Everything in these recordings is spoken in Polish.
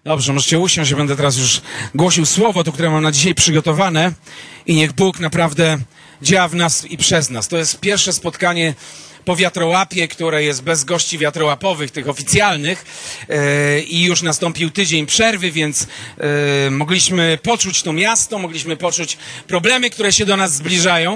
Dobrze, możecie usiąść, ja będę teraz już głosił słowo, to które mam na dzisiaj przygotowane i niech Bóg naprawdę działa w nas i przez nas. To jest pierwsze spotkanie po wiatrołapie, które jest bez gości wiatrołapowych, tych oficjalnych i już nastąpił tydzień przerwy, więc mogliśmy poczuć to miasto, mogliśmy poczuć problemy, które się do nas zbliżają.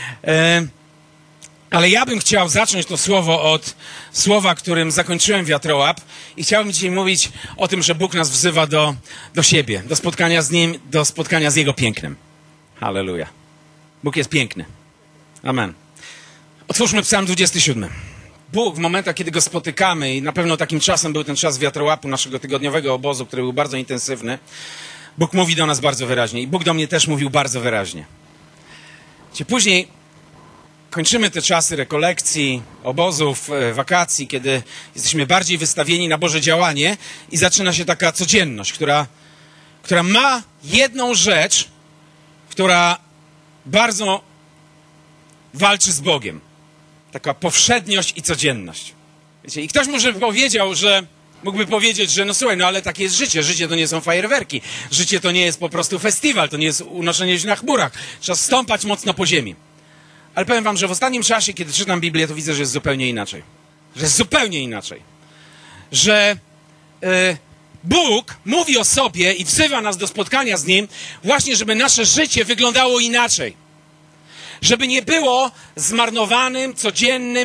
Ale ja bym chciał zacząć to słowo od słowa, którym zakończyłem wiatrołap i chciałbym dzisiaj mówić o tym, że Bóg nas wzywa do siebie, do spotkania z Nim, do spotkania z Jego pięknem. Halleluja. Bóg jest piękny. Amen. Otwórzmy Psalm 27. Bóg w momentach, kiedy Go spotykamy i na pewno takim czasem był ten czas wiatrołapu naszego tygodniowego obozu, który był bardzo intensywny, Bóg mówi do nas bardzo wyraźnie i Bóg do mnie też mówił bardzo wyraźnie. Później kończymy te czasy rekolekcji, obozów, wakacji, kiedy jesteśmy bardziej wystawieni na Boże działanie i zaczyna się taka codzienność, która ma jedną rzecz, która bardzo walczy z Bogiem. Taka powszedniość i codzienność. Wiecie, i ktoś może mógłby powiedzieć, że no słuchaj, no ale takie jest życie. Życie to nie są fajerwerki. Życie to nie jest po prostu festiwal, to nie jest unoszenie się na chmurach. Trzeba stąpać mocno po ziemi. Ale powiem wam, że w ostatnim czasie, kiedy czytam Biblię, to widzę, że jest zupełnie inaczej. Że jest zupełnie inaczej. Że Bóg mówi o sobie i wzywa nas do spotkania z Nim właśnie, żeby nasze życie wyglądało inaczej. Żeby nie było zmarnowanym, codziennym,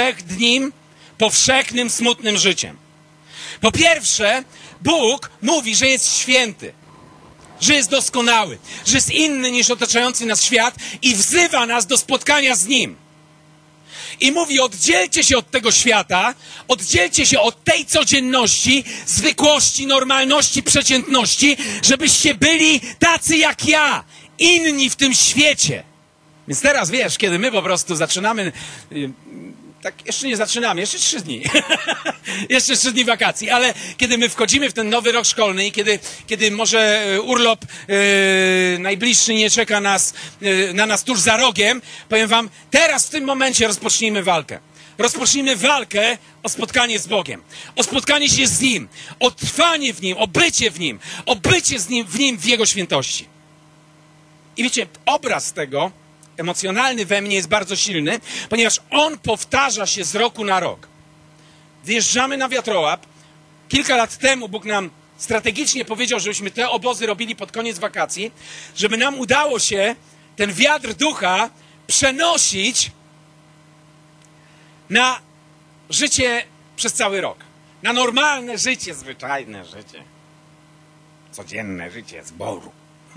powszechnym, smutnym życiem. Po pierwsze, Bóg mówi, że jest święty. Że jest doskonały, że jest inny niż otaczający nas świat i wzywa nas do spotkania z Nim. I mówi, oddzielcie się od tego świata, oddzielcie się od tej codzienności, zwykłości, normalności, przeciętności, żebyście byli tacy jak ja, inni w tym świecie. Więc teraz wiesz, kiedy my po prostu zaczynamy... Tak, jeszcze nie zaczynamy, jeszcze 3 dni. Jeszcze 3 dni wakacji, ale kiedy my wchodzimy w ten nowy rok szkolny i kiedy może urlop najbliższy nie czeka na nas tuż za rogiem, powiem wam, teraz w tym momencie rozpocznijmy walkę. Rozpocznijmy walkę o spotkanie z Bogiem, o spotkanie się z Nim, o trwanie w Nim, o bycie w Nim, o bycie w Nim w Jego świętości. I wiecie, obraz tego emocjonalny we mnie jest bardzo silny, ponieważ on powtarza się z roku na rok. Wyjeżdżamy na wiatrołap. Kilka lat temu Bóg nam strategicznie powiedział, żebyśmy te obozy robili pod koniec wakacji, żeby nam udało się ten wiatr ducha przenosić na życie przez cały rok. Na normalne życie, zwyczajne życie. Codzienne życie zboru.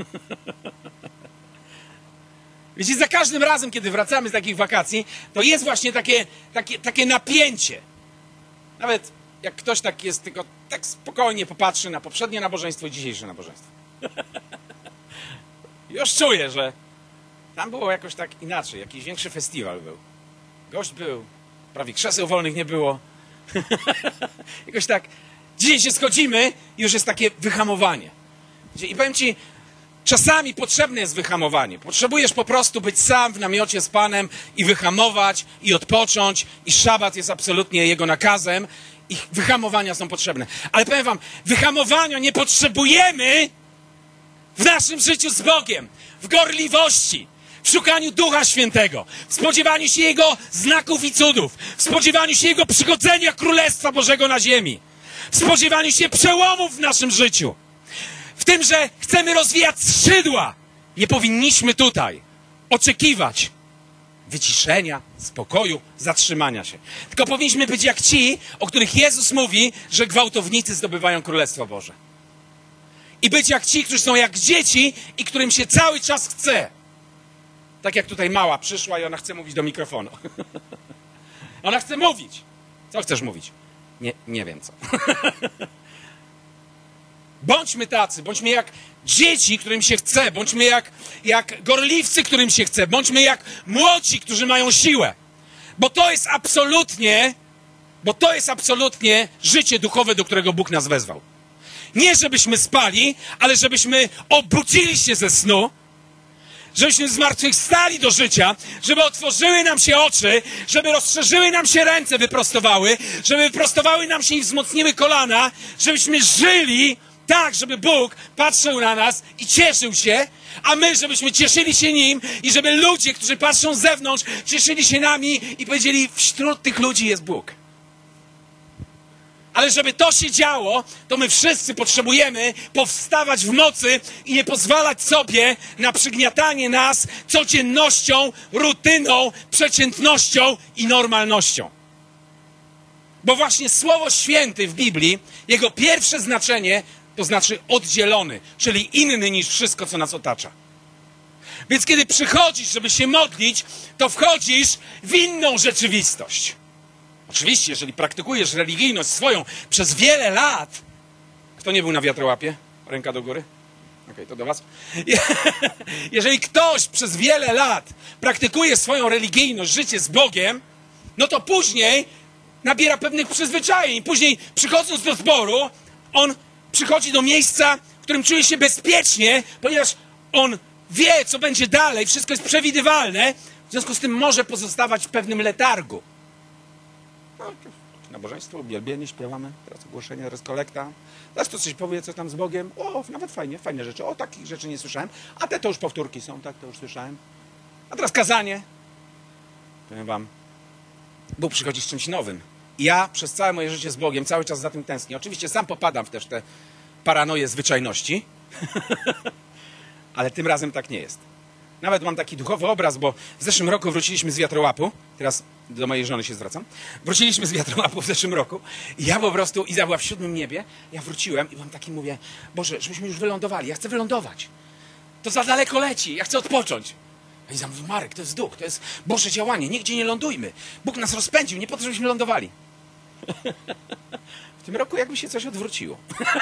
Wiecie, za każdym razem, kiedy wracamy z takich wakacji, to jest właśnie takie napięcie. Nawet jak ktoś tak jest, tylko tak spokojnie popatrzy na poprzednie nabożeństwo i dzisiejsze nabożeństwo. Już czuję, że tam było jakoś tak inaczej. Jakiś większy festiwal był. Gość był, prawie krzeseł wolnych nie było. Jakoś tak, dzisiaj się schodzimy i już jest takie wyhamowanie. I powiem ci, czasami potrzebne jest wyhamowanie. Potrzebujesz po prostu być sam w namiocie z Panem i wyhamować, i odpocząć, i szabat jest absolutnie Jego nakazem, i wyhamowania są potrzebne. Ale powiem wam, wyhamowania nie potrzebujemy w naszym życiu z Bogiem, w gorliwości, w szukaniu Ducha Świętego, w spodziewaniu się Jego znaków i cudów, w spodziewaniu się Jego przychodzenia Królestwa Bożego na ziemi, w spodziewaniu się przełomów w naszym życiu. W tym, że chcemy rozwijać skrzydła. Nie powinniśmy tutaj oczekiwać wyciszenia, spokoju, zatrzymania się. Tylko powinniśmy być jak ci, o których Jezus mówi, że gwałtownicy zdobywają Królestwo Boże. I być jak ci, którzy są jak dzieci i którym się cały czas chce. Tak jak tutaj mała przyszła i ona chce mówić do mikrofonu. Ona chce mówić. Co chcesz mówić? Nie wiem co. Bądźmy tacy, bądźmy jak dzieci, którym się chce, bądźmy jak gorliwcy, którym się chce, bądźmy jak młodzi, którzy mają siłę. Bo to jest absolutnie życie duchowe, do którego Bóg nas wezwał. Nie żebyśmy spali, ale żebyśmy obudzili się ze snu, żebyśmy zmartwychwstali do życia, żeby otworzyły nam się oczy, żeby rozszerzyły nam się ręce, wyprostowały, żeby wyprostowały nam się i wzmocniły kolana, żebyśmy żyli tak, żeby Bóg patrzył na nas i cieszył się, a my, żebyśmy cieszyli się Nim i żeby ludzie, którzy patrzą z zewnątrz, cieszyli się nami i powiedzieli, wśród tych ludzi jest Bóg. Ale żeby to się działo, to my wszyscy potrzebujemy powstawać w mocy i nie pozwalać sobie na przygniatanie nas codziennością, rutyną, przeciętnością i normalnością. Bo właśnie Słowo Święte w Biblii, jego pierwsze znaczenie to znaczy oddzielony, czyli inny niż wszystko, co nas otacza. Więc kiedy przychodzisz, żeby się modlić, to wchodzisz w inną rzeczywistość. Oczywiście, jeżeli praktykujesz religijność swoją przez wiele lat... Kto nie był na wiatrołapie? Ręka do góry. Okej, to do was. Jeżeli ktoś przez wiele lat praktykuje swoją religijność, życie z Bogiem, no to później nabiera pewnych przyzwyczajeń. Później przychodząc do zboru, on przychodzi do miejsca, w którym czuje się bezpiecznie, ponieważ on wie, co będzie dalej, wszystko jest przewidywalne, w związku z tym może pozostawać w pewnym letargu. No, nabożeństwo, uwielbienie, śpiewamy, teraz ogłoszenie, teraz kolekta. Teraz to coś powie, co tam z Bogiem. O, nawet fajne rzeczy. O, takich rzeczy nie słyszałem. A te to już powtórki są, tak, to już słyszałem. A teraz kazanie. Powiem wam, Bóg przychodzi z czymś nowym. I ja przez całe moje życie z Bogiem cały czas za tym tęsknię. Oczywiście sam popadam w też te paranoje zwyczajności, ale tym razem tak nie jest. Nawet mam taki duchowy obraz, bo w zeszłym roku wróciliśmy z wiatrołapu. Teraz do mojej żony się zwracam. Wróciliśmy z wiatrołapu w zeszłym roku. I ja po prostu, Iza była w 7. niebie. Ja wróciłem i mam taki, mówię, Boże, żebyśmy już wylądowali. Ja chcę wylądować. To za daleko leci. Ja chcę odpocząć. A Iza mówi, Marek, to jest duch, to jest Boże działanie. Nigdzie nie lądujmy. Bóg nas rozpędził, nie po to, żebyśmy lądowali. W tym roku jakby się coś odwróciło.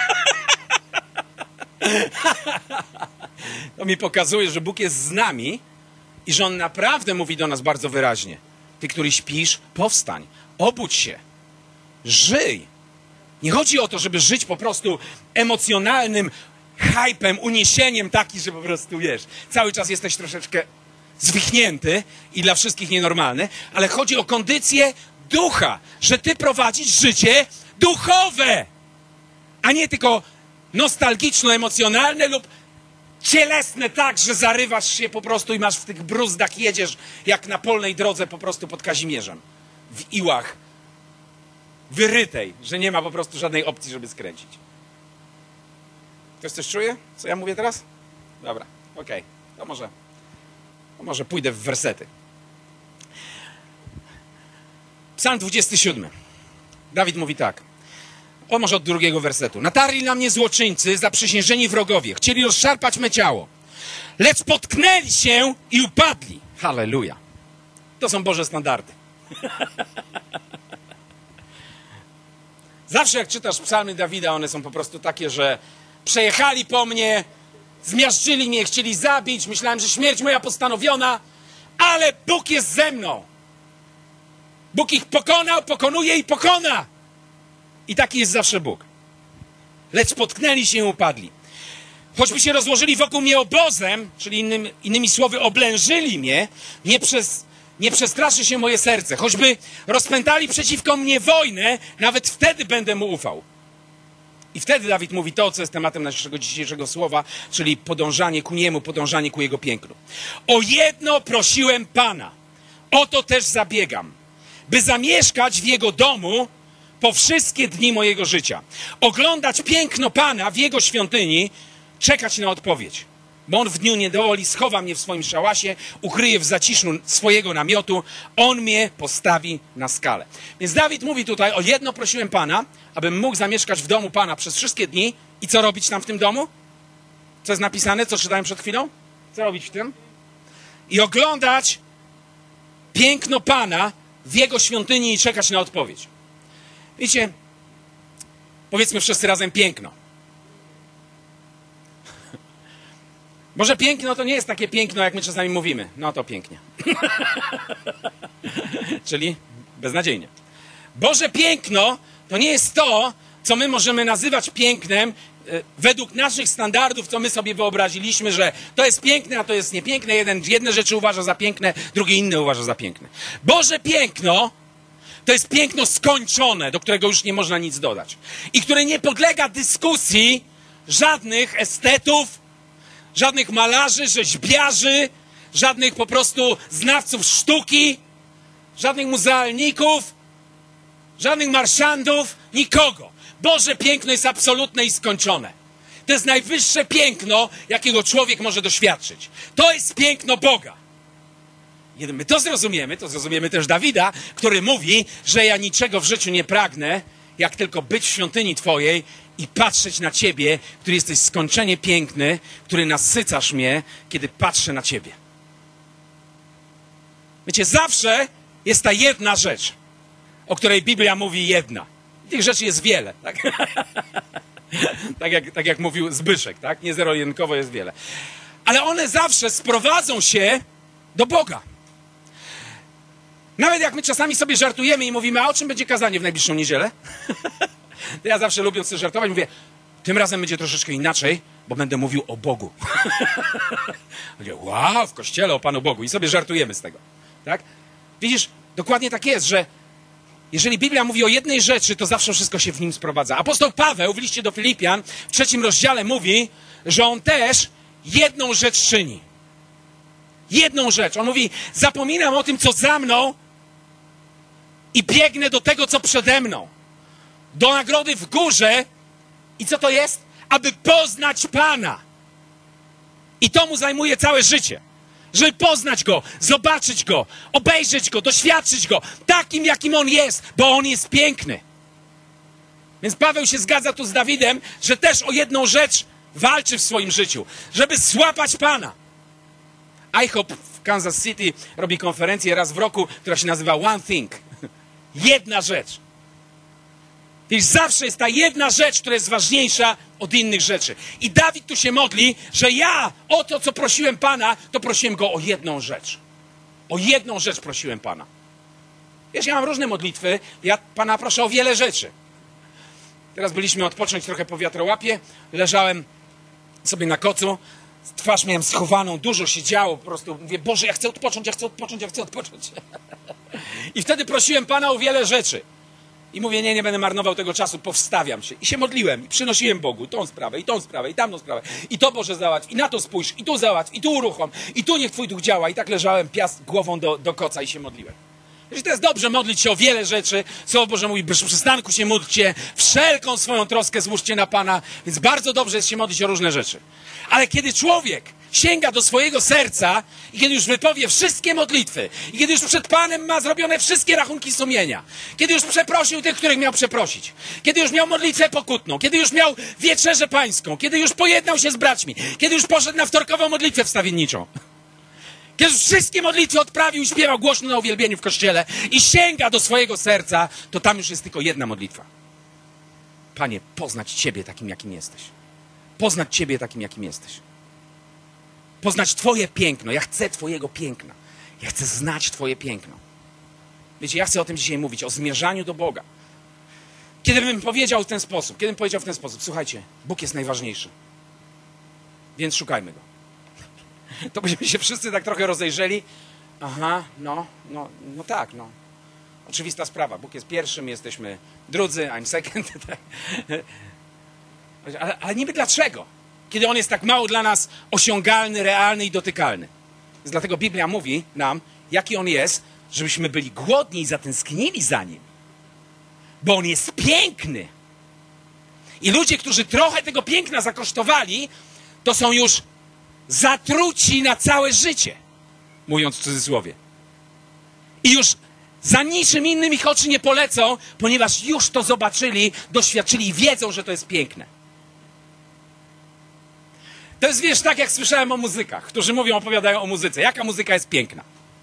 To mi pokazuje, że Bóg jest z nami i że On naprawdę mówi do nas bardzo wyraźnie. Ty, który śpisz, powstań, obudź się, żyj. Nie chodzi o to, żeby żyć po prostu emocjonalnym hypem, uniesieniem taki, że po prostu, wiesz, cały czas jesteś troszeczkę zwichnięty i dla wszystkich nienormalny, ale chodzi o kondycję ducha, że ty prowadzisz życie duchowe, a nie tylko nostalgiczno-emocjonalne lub cielesne tak, że zarywasz się po prostu i masz w tych bruzdach, jedziesz jak na polnej drodze po prostu pod Kazimierzem. W Iłach. Wyrytej, że nie ma po prostu żadnej opcji, żeby skręcić. Ktoś coś czuje? Co ja mówię teraz? Dobra, okej. To może pójdę w wersety. Psalm 27. Dawid mówi tak. O, może od 2 wersetu. Natarli na mnie złoczyńcy, zaprzysiężeni wrogowie. Chcieli rozszarpać me ciało. Lecz potknęli się i upadli. Halleluja. To są Boże standardy. Zawsze jak czytasz psalmy Dawida, one są po prostu takie, że przejechali po mnie, zmiażdżyli mnie, chcieli zabić, myślałem, że śmierć moja postanowiona, ale Bóg jest ze mną. Bóg ich pokonał, pokonuje i pokona. I taki jest zawsze Bóg. Lecz potknęli się i upadli. Choćby się rozłożyli wokół mnie obozem, czyli innymi słowy oblężyli mnie, nie przestraszy się moje serce. Choćby rozpętali przeciwko mnie wojnę, nawet wtedy będę mu ufał. I wtedy Dawid mówi to, co jest tematem naszego dzisiejszego słowa, czyli podążanie ku niemu, podążanie ku jego pięknu. O jedno prosiłem Pana, o to też zabiegam, by zamieszkać w jego domu po wszystkie dni mojego życia. Oglądać piękno Pana w jego świątyni, czekać na odpowiedź. Bo on w dniu niedoli schowa mnie w swoim szałasie, ukryje w zaciszu swojego namiotu, on mnie postawi na skalę. Więc Dawid mówi tutaj, o jedno prosiłem Pana, abym mógł zamieszkać w domu Pana przez wszystkie dni. I co robić tam w tym domu? Co jest napisane? Co czytałem przed chwilą? Co robić w tym? I oglądać piękno Pana w jego świątyni i czekać na odpowiedź. Wiecie, powiedzmy wszyscy razem piękno. Może piękno to nie jest takie piękno, jak my czasami mówimy. No to pięknie. Czyli beznadziejnie. Boże piękno to nie jest to, co my możemy nazywać pięknem według naszych standardów, co my sobie wyobraziliśmy, że to jest piękne, a to jest niepiękne. Jedne rzeczy uważa za piękne, drugie inne uważa za piękne. Boże piękno to jest piękno skończone, do którego już nie można nic dodać. I które nie podlega dyskusji żadnych estetów, żadnych malarzy, rzeźbiarzy, żadnych po prostu znawców sztuki, żadnych muzealników, żadnych marszandów, nikogo. Boże piękno jest absolutne i skończone. To jest najwyższe piękno, jakiego człowiek może doświadczyć. To jest piękno Boga. Kiedy my to zrozumiemy też Dawida, który mówi, że ja niczego w życiu nie pragnę, jak tylko być w świątyni Twojej i patrzeć na Ciebie, który jesteś skończenie piękny, który nasycasz mnie, kiedy patrzę na Ciebie. Wiecie, zawsze jest ta jedna rzecz, o której Biblia mówi jedna. Tych rzeczy jest wiele, tak? tak jak mówił Zbyszek, tak? Nie zero-jedynkowo jest wiele. Ale one zawsze sprowadzą się do Boga. Nawet jak my czasami sobie żartujemy i mówimy, a o czym będzie kazanie w najbliższą niedzielę? To ja zawsze lubię sobie żartować, mówię, tym razem będzie troszeczkę inaczej, bo będę mówił o Bogu. Mówię, wow, w kościele o Panu Bogu. I sobie żartujemy z tego. Tak? Widzisz, dokładnie tak jest, że jeżeli Biblia mówi o jednej rzeczy, to zawsze wszystko się w nim sprowadza. Apostoł Paweł w liście do Filipian w 3 rozdziale mówi, że on też jedną rzecz czyni. Jedną rzecz. On mówi, zapominam o tym, co za mną i biegnę do tego, co przede mną. Do nagrody w górze. I co to jest? Aby poznać Pana. I to mu zajmuje całe życie. Żeby poznać Go, zobaczyć Go, obejrzeć Go, doświadczyć Go takim, jakim On jest, bo On jest piękny. Więc Paweł się zgadza tu z Dawidem, że też o jedną rzecz walczy w swoim życiu. Żeby złapać Pana. IHOP w Kansas City robi konferencję raz w roku, która się nazywa One Thing. Jedna rzecz. Wiesz, zawsze jest ta jedna rzecz, która jest ważniejsza od innych rzeczy. I Dawid tu się modli, że ja o to, co prosiłem Pana, to prosiłem Go o jedną rzecz. O jedną rzecz prosiłem Pana. Wiesz, ja mam różne modlitwy, ja Pana proszę o wiele rzeczy. Teraz byliśmy odpocząć trochę po wiatrołapie, leżałem sobie na kocu, twarz miałem schowaną, dużo się działo, po prostu mówię, Boże, ja chcę odpocząć. I wtedy prosiłem Pana o wiele rzeczy. I mówię, nie będę marnował tego czasu, powstawiam się. I się modliłem, i przynosiłem Bogu tą sprawę, i tamtą sprawę. I to, Boże, załatw, i na to spójrz, i tu załatw, i tu uruchom, i tu niech Twój duch działa. I tak leżałem głową do koca i się modliłem. Wiesz, to jest dobrze modlić się o wiele rzeczy. Słowo Boże mówi, bez przystanku się módlcie, wszelką swoją troskę złóżcie na Pana. Więc bardzo dobrze jest się modlić o różne rzeczy. Ale kiedy człowiek sięga do swojego serca i kiedy już wypowie wszystkie modlitwy i kiedy już przed Panem ma zrobione wszystkie rachunki sumienia, kiedy już przeprosił tych, których miał przeprosić, kiedy już miał modlitwę pokutną, kiedy już miał wieczerzę pańską, kiedy już pojednał się z braćmi, kiedy już poszedł na wtorkową modlitwę wstawienniczą, kiedy już wszystkie modlitwy odprawił i śpiewał głośno na uwielbieniu w kościele i sięga do swojego serca, to tam już jest tylko jedna modlitwa. Panie, poznać Ciebie takim, jakim jesteś. Poznać Ciebie takim, jakim jesteś. Poznać Twoje piękno. Ja chcę Twojego piękna. Ja chcę znać Twoje piękno. Wiecie, ja chcę o tym dzisiaj mówić, o zmierzaniu do Boga. Kiedy bym powiedział w ten sposób, słuchajcie, Bóg jest najważniejszy. Więc szukajmy Go. To byśmy się wszyscy tak trochę rozejrzeli. Aha, no tak. Oczywista sprawa. Bóg jest pierwszym, jesteśmy drudzy, I'm second. Ale niby dlaczego? Kiedy On jest tak mało dla nas osiągalny, realny i dotykalny. Więc dlatego Biblia mówi nam, jaki On jest, żebyśmy byli głodni i zatęsknili za Nim. Bo On jest piękny. I ludzie, którzy trochę tego piękna zakosztowali, to są już zatruci na całe życie. Mówiąc w cudzysłowie. I już za niczym innym ich oczy nie polecą, ponieważ już to zobaczyli, doświadczyli i wiedzą, że to jest piękne. To jest, wiesz, tak jak słyszałem o muzykach, którzy opowiadają o muzyce. Jaka muzyka jest piękna.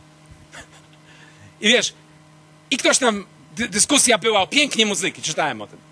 I wiesz, i ktoś tam, dyskusja była o pięknie muzyki, czytałem o tym.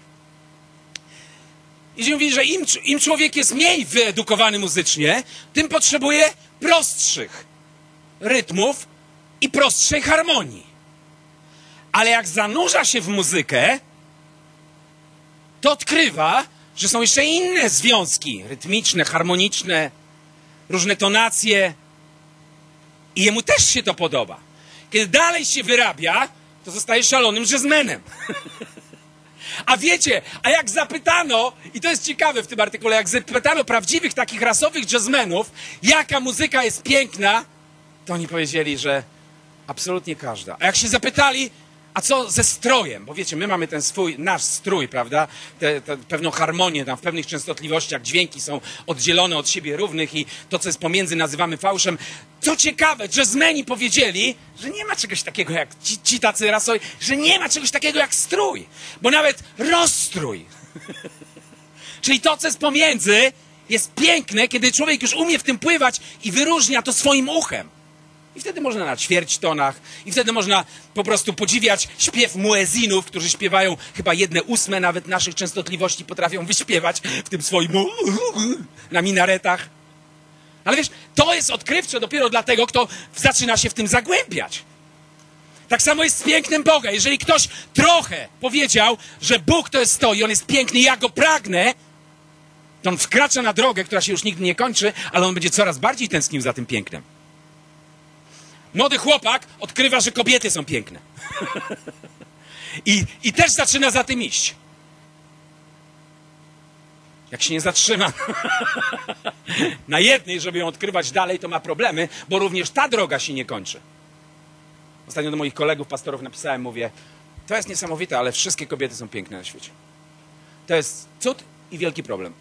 I mówi, że im człowiek jest mniej wyedukowany muzycznie, tym potrzebuje prostszych rytmów i prostszej harmonii. Ale jak zanurza się w muzykę, to odkrywa, że są jeszcze inne związki rytmiczne, harmoniczne, różne tonacje. I jemu też się to podoba. Kiedy dalej się wyrabia, to zostaje szalonym jazzmenem. A wiecie, a jak zapytano, i to jest ciekawe w tym artykule, jak zapytano prawdziwych takich rasowych jazzmenów, jaka muzyka jest piękna, to oni powiedzieli, że absolutnie każda. A jak się zapytali, a co ze strojem? Bo wiecie, my mamy ten nasz strój, prawda? Tę pewną harmonię tam w pewnych częstotliwościach, dźwięki są oddzielone od siebie równych i to, co jest pomiędzy, nazywamy fałszem. Co ciekawe, jazzmeni powiedzieli, że nie ma czegoś takiego jak ci tacy rasowi, że nie ma czegoś takiego jak strój, bo nawet rozstrój, czyli to, co jest pomiędzy, jest piękne, kiedy człowiek już umie w tym pływać i wyróżnia to swoim uchem. I wtedy można na ćwierćtonach, i wtedy można po prostu podziwiać śpiew muezinów, którzy śpiewają chyba 1/8 nawet naszych częstotliwości potrafią wyśpiewać w tym swoim na minaretach. Ale wiesz, to jest odkrywcze dopiero dla tego, kto zaczyna się w tym zagłębiać. Tak samo jest z pięknem Boga. Jeżeli ktoś trochę powiedział, że Bóg to jest to i On jest piękny, ja Go pragnę, to on wkracza na drogę, która się już nigdy nie kończy, ale on będzie coraz bardziej tęsknił za tym pięknem. Młody chłopak odkrywa, że kobiety są piękne. I też zaczyna za tym iść. Jak się nie zatrzyma na jednej, żeby ją odkrywać dalej, to ma problemy, bo również ta droga się nie kończy. Ostatnio do moich kolegów, pastorów napisałem, mówię, to jest niesamowite, ale wszystkie kobiety są piękne na świecie. To jest cud i wielki problem.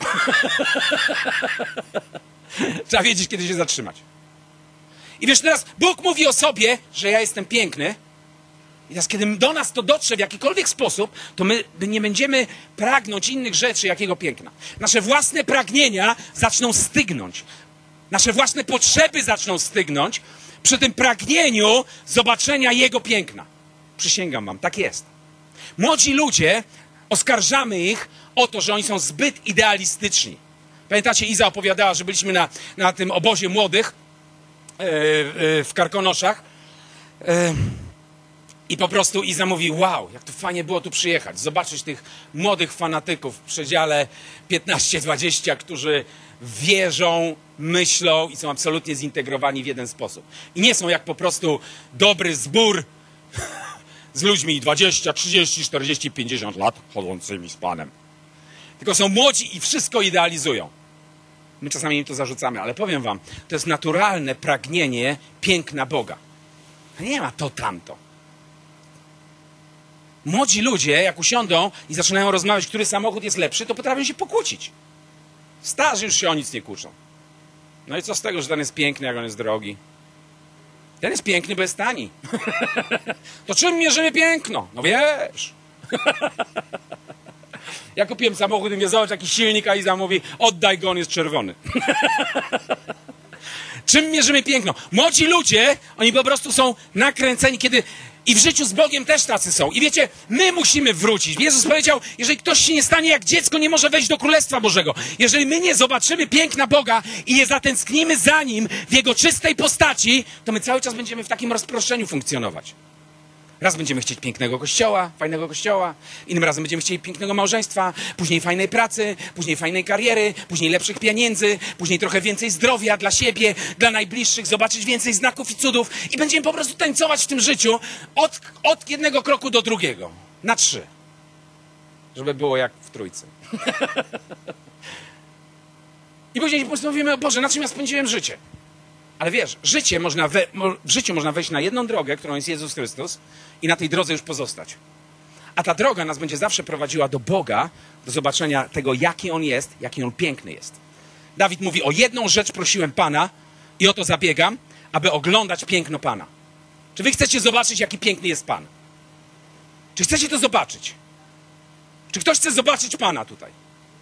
Trzeba wiedzieć, kiedy się zatrzymać. I wiesz, teraz Bóg mówi o sobie, że ja jestem piękny. I teraz, kiedy do nas to dotrze w jakikolwiek sposób, to my nie będziemy pragnąć innych rzeczy, jakiego piękna. Nasze własne pragnienia zaczną stygnąć. Nasze własne potrzeby zaczną stygnąć przy tym pragnieniu zobaczenia Jego piękna. Przysięgam wam, tak jest. Młodzi ludzie, oskarżamy ich o to, że oni są zbyt idealistyczni. Pamiętacie, Iza opowiadała, że byliśmy na tym obozie młodych w Karkonoszach i po prostu Iza mówi, wow, jak to fajnie było tu przyjechać, zobaczyć tych młodych fanatyków w przedziale 15-20, którzy wierzą, myślą i są absolutnie zintegrowani w jeden sposób. I nie są jak po prostu dobry zbór z ludźmi 20, 30, 40, 50 lat chodzącymi z Panem. Tylko są młodzi i wszystko idealizują. My czasami im to zarzucamy, ale powiem wam, to jest naturalne pragnienie piękna Boga. Nie ma to tamto. Młodzi ludzie, jak usiądą i zaczynają rozmawiać, który samochód jest lepszy, to potrafią się pokłócić. Starzy już się o nic nie kłócą. No i co z tego, że ten jest piękny, jak on jest drogi? Ten jest piękny, bo jest tani. To czym mierzymy piękno? No wiesz. Ja kupiłem samochód i mnie zobacz, jaki silnik, a Iza mówi, oddaj go, on jest czerwony. Czym mierzymy piękno? Młodzi ludzie, oni po prostu są nakręceni, kiedy... I w życiu z Bogiem też tacy są. I wiecie, my musimy wrócić. Jezus powiedział, jeżeli ktoś się nie stanie jak dziecko, nie może wejść do Królestwa Bożego. Jeżeli my nie zobaczymy piękna Boga i nie zatęsknimy za Nim w Jego czystej postaci, to my cały czas będziemy w takim rozproszeniu funkcjonować. Raz będziemy chcieć pięknego kościoła, fajnego kościoła, innym razem będziemy chcieli pięknego małżeństwa, później fajnej pracy, później fajnej kariery, później lepszych pieniędzy, później trochę więcej zdrowia dla siebie, dla najbliższych, zobaczyć więcej znaków i cudów i będziemy po prostu tańcować w tym życiu od jednego kroku do drugiego, na 3. Żeby było jak w Trójcy. I później po prostu mówimy, Boże, na czym ja spędziłem życie? Ale wiesz, w życiu można wejść na jedną drogę, którą jest Jezus Chrystus i na tej drodze już pozostać. A ta droga nas będzie zawsze prowadziła do Boga, do zobaczenia tego, jaki On jest, jaki On piękny jest. Dawid mówi, o jedną rzecz prosiłem Pana i o to zabiegam, aby oglądać piękno Pana. Czy wy chcecie zobaczyć, jaki piękny jest Pan? Czy chcecie to zobaczyć? Czy ktoś chce zobaczyć Pana tutaj?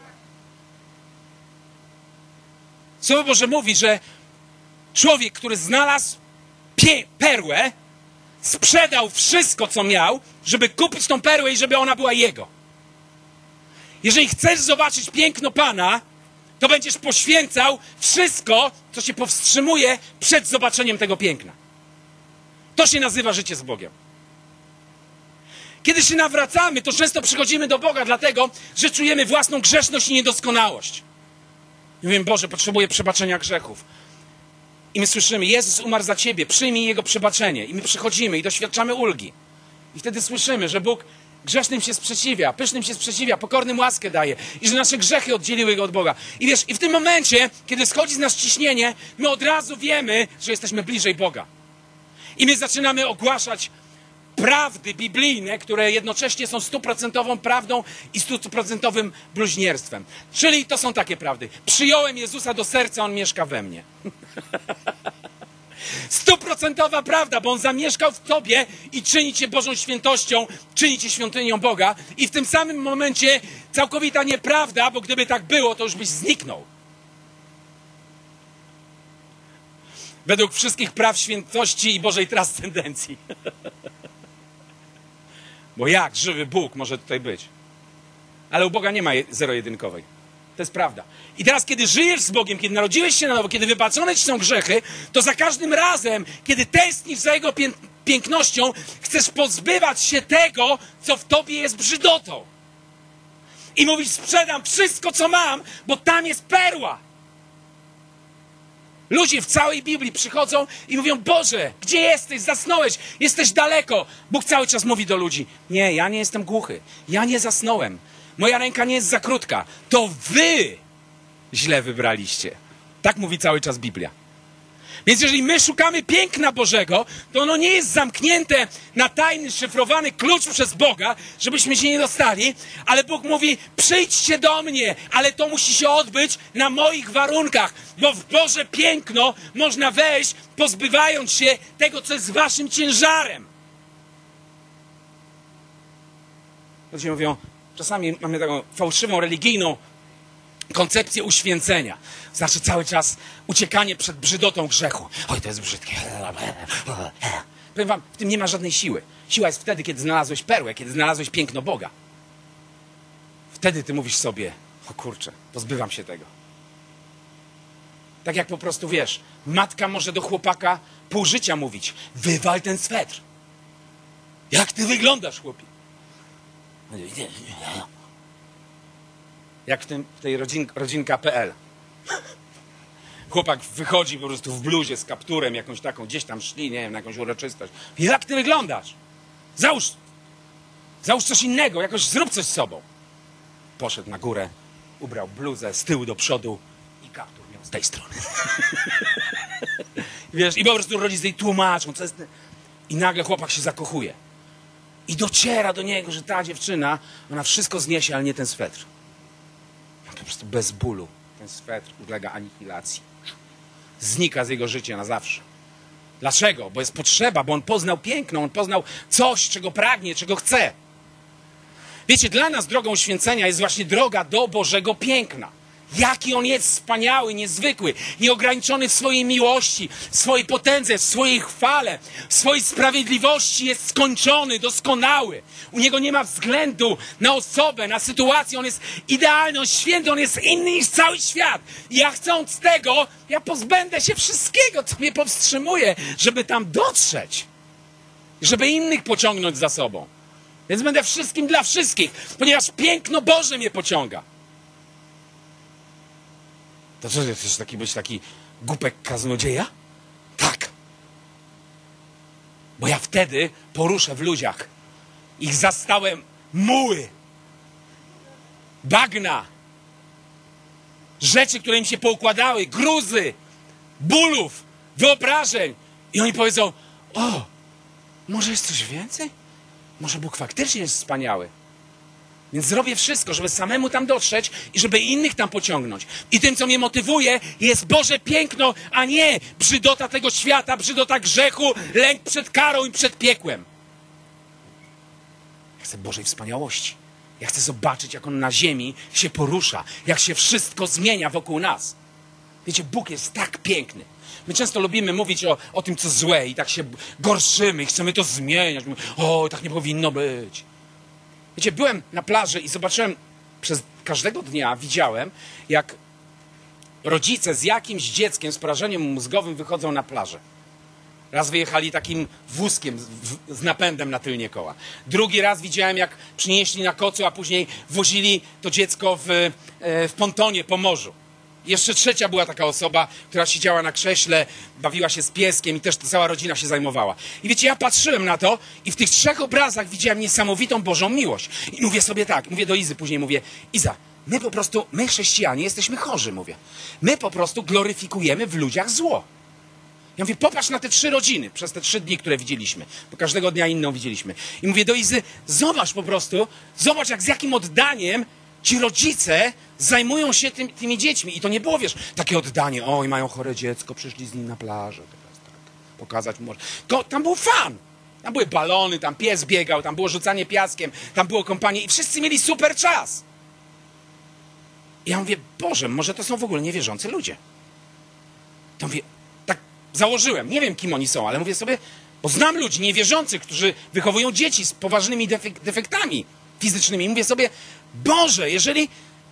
Słowo Boże mówi, że człowiek, który znalazł perłę, sprzedał wszystko, co miał, żeby kupić tą perłę i żeby ona była jego. Jeżeli chcesz zobaczyć piękno Pana, to będziesz poświęcał wszystko, co się powstrzymuje przed zobaczeniem tego piękna. To się nazywa życie z Bogiem. Kiedy się nawracamy, to często przychodzimy do Boga dlatego, że czujemy własną grzeszność i niedoskonałość. I mówimy, Boże, potrzebuję przebaczenia grzechów. I my słyszymy, Jezus umarł za ciebie, przyjmij Jego przebaczenie. I my przychodzimy i doświadczamy ulgi. I wtedy słyszymy, że Bóg grzesznym się sprzeciwia, pysznym się sprzeciwia, pokornym łaskę daje i że nasze grzechy oddzieliły go od Boga. I wiesz, i w tym momencie, kiedy schodzi z nas ciśnienie, my od razu wiemy, że jesteśmy bliżej Boga. I my zaczynamy ogłaszać prawdy biblijne, które jednocześnie są 100% prawdą i 100% bluźnierstwem. Czyli to są takie prawdy. Przyjąłem Jezusa do serca, On mieszka we mnie. 100% prawda, bo On zamieszkał w tobie i czyni cię Bożą świętością, czyni cię świątynią Boga. I w tym samym momencie całkowita nieprawda, bo gdyby tak było, to już byś zniknął. Według wszystkich praw świętości i Bożej transcendencji. Bo jak żywy Bóg może tutaj być? Ale u Boga nie ma zero-jedynkowej. To jest prawda. I teraz, kiedy żyjesz z Bogiem, kiedy narodziłeś się na nowo, kiedy wybaczone ci są grzechy, to za każdym razem, kiedy tęsknisz za Jego pięknością, chcesz pozbywać się tego, co w tobie jest brzydotą. I mówisz, sprzedam wszystko, co mam, bo tam jest perła. Ludzie w całej Biblii przychodzą i mówią, Boże, gdzie jesteś? Zasnąłeś, jesteś daleko. Bóg cały czas mówi do ludzi, nie, ja nie jestem głuchy, ja nie zasnąłem, moja ręka nie jest za krótka. To wy źle wybraliście. Tak mówi cały czas Biblia. Więc jeżeli my szukamy piękna Bożego, to ono nie jest zamknięte na tajny, szyfrowany klucz przez Boga, żebyśmy się nie dostali, ale Bóg mówi, przyjdźcie do mnie, ale to musi się odbyć na moich warunkach, bo w Boże piękno można wejść, pozbywając się tego, co jest waszym ciężarem. Ludzie mówią, czasami mamy taką fałszywą, religijną koncepcję uświęcenia. Znaczy cały czas uciekanie przed brzydotą grzechu. Oj, to jest brzydkie. Powiem wam, w tym nie ma żadnej siły. Siła jest wtedy, kiedy znalazłeś perłę, kiedy znalazłeś piękno Boga. Wtedy ty mówisz sobie, o kurczę, pozbywam się tego. Tak jak po prostu, wiesz, matka może do chłopaka pół życia mówić, wywal ten swetr. Jak ty wyglądasz, chłopie? Jak w tej rodzinka.pl. Chłopak wychodzi po prostu w bluzie z kapturem jakąś taką, gdzieś tam szli, nie wiem, na jakąś uroczystość. Jak ty wyglądasz? Załóż coś innego, jakoś zrób coś z sobą. Poszedł na górę, ubrał bluzę z tyłu do przodu i kaptur miał z tej strony. Wiesz, i po prostu rodzice jej tłumaczą, co jest... I nagle chłopak się zakochuje. I dociera do niego, że ta dziewczyna, ona wszystko zniesie, ale nie ten swetr. Po prostu bez bólu. Ten swetr ulega anihilacji. Znika z jego życia na zawsze. Dlaczego? Bo jest potrzeba, bo on poznał piękno, on poznał coś, czego pragnie, czego chce. Wiecie, dla nas drogą święcenia jest właśnie droga do Bożego piękna. Jaki On jest wspaniały, niezwykły, nieograniczony w swojej miłości, w swojej potędze, w swojej chwale, w swojej sprawiedliwości jest skończony, doskonały. U Niego nie ma względu na osobę, na sytuację. On jest idealny, On święty, On jest inny niż cały świat. I ja chcąc tego, ja pozbędę się wszystkiego, co mnie powstrzymuje, żeby tam dotrzeć. Żeby innych pociągnąć za sobą. Więc będę wszystkim dla wszystkich, ponieważ piękno Boże mnie pociąga. To co, chcesz być taki głupek kaznodzieja? Tak. Bo ja wtedy poruszę w ludziach ich zastałe muły, bagna, rzeczy, które im się poukładały, gruzy, bólów, wyobrażeń. I oni powiedzą, o, może jest coś więcej? Może Bóg faktycznie jest wspaniały. Więc zrobię wszystko, żeby samemu tam dotrzeć i żeby innych tam pociągnąć. I tym, co mnie motywuje, jest Boże piękno, a nie brzydota tego świata, brzydota grzechu, lęk przed karą i przed piekłem. Ja chcę Bożej wspaniałości. Ja chcę zobaczyć, jak On na ziemi się porusza, jak się wszystko zmienia wokół nas. Wiecie, Bóg jest tak piękny. My często lubimy mówić o tym, co złe i tak się gorszymy i chcemy to zmieniać. O, tak nie powinno być. Wiecie, byłem na plaży i zobaczyłem, przez każdego dnia widziałem, jak rodzice z jakimś dzieckiem z porażeniem mózgowym wychodzą na plażę. Raz wyjechali takim wózkiem z napędem na tylnie koła. Drugi raz widziałem, jak przynieśli na kocu, a później wozili to dziecko w pontonie po morzu. Jeszcze trzecia była taka osoba, która siedziała na krześle, bawiła się z pieskiem i też cała rodzina się zajmowała. I wiecie, ja patrzyłem na to i w tych trzech obrazach widziałem niesamowitą Bożą miłość. I mówię sobie tak, mówię do Izy, później mówię, Iza, my chrześcijanie jesteśmy chorzy, mówię. My po prostu gloryfikujemy w ludziach zło. Ja mówię, popatrz na te 3 rodziny przez te 3 dni, które widzieliśmy. Bo każdego dnia inną widzieliśmy. I mówię do Izy, zobacz po prostu, zobacz jak z jakim oddaniem ci rodzice zajmują się tymi dziećmi. I to nie było, wiesz, takie oddanie, oj, mają chore dziecko, przyszli z nim na plażę. Teraz tak, pokazać mu może. Tam był fan. Tam były balony, tam pies biegał, tam było rzucanie piaskiem, tam było kąpanie i wszyscy mieli super czas. I ja mówię, Boże, może to są w ogóle niewierzący ludzie. To mówię, tak założyłem, nie wiem kim oni są, ale mówię sobie, bo znam ludzi niewierzących, którzy wychowują dzieci z poważnymi defektami fizycznymi. I mówię sobie, Boże, jeżeli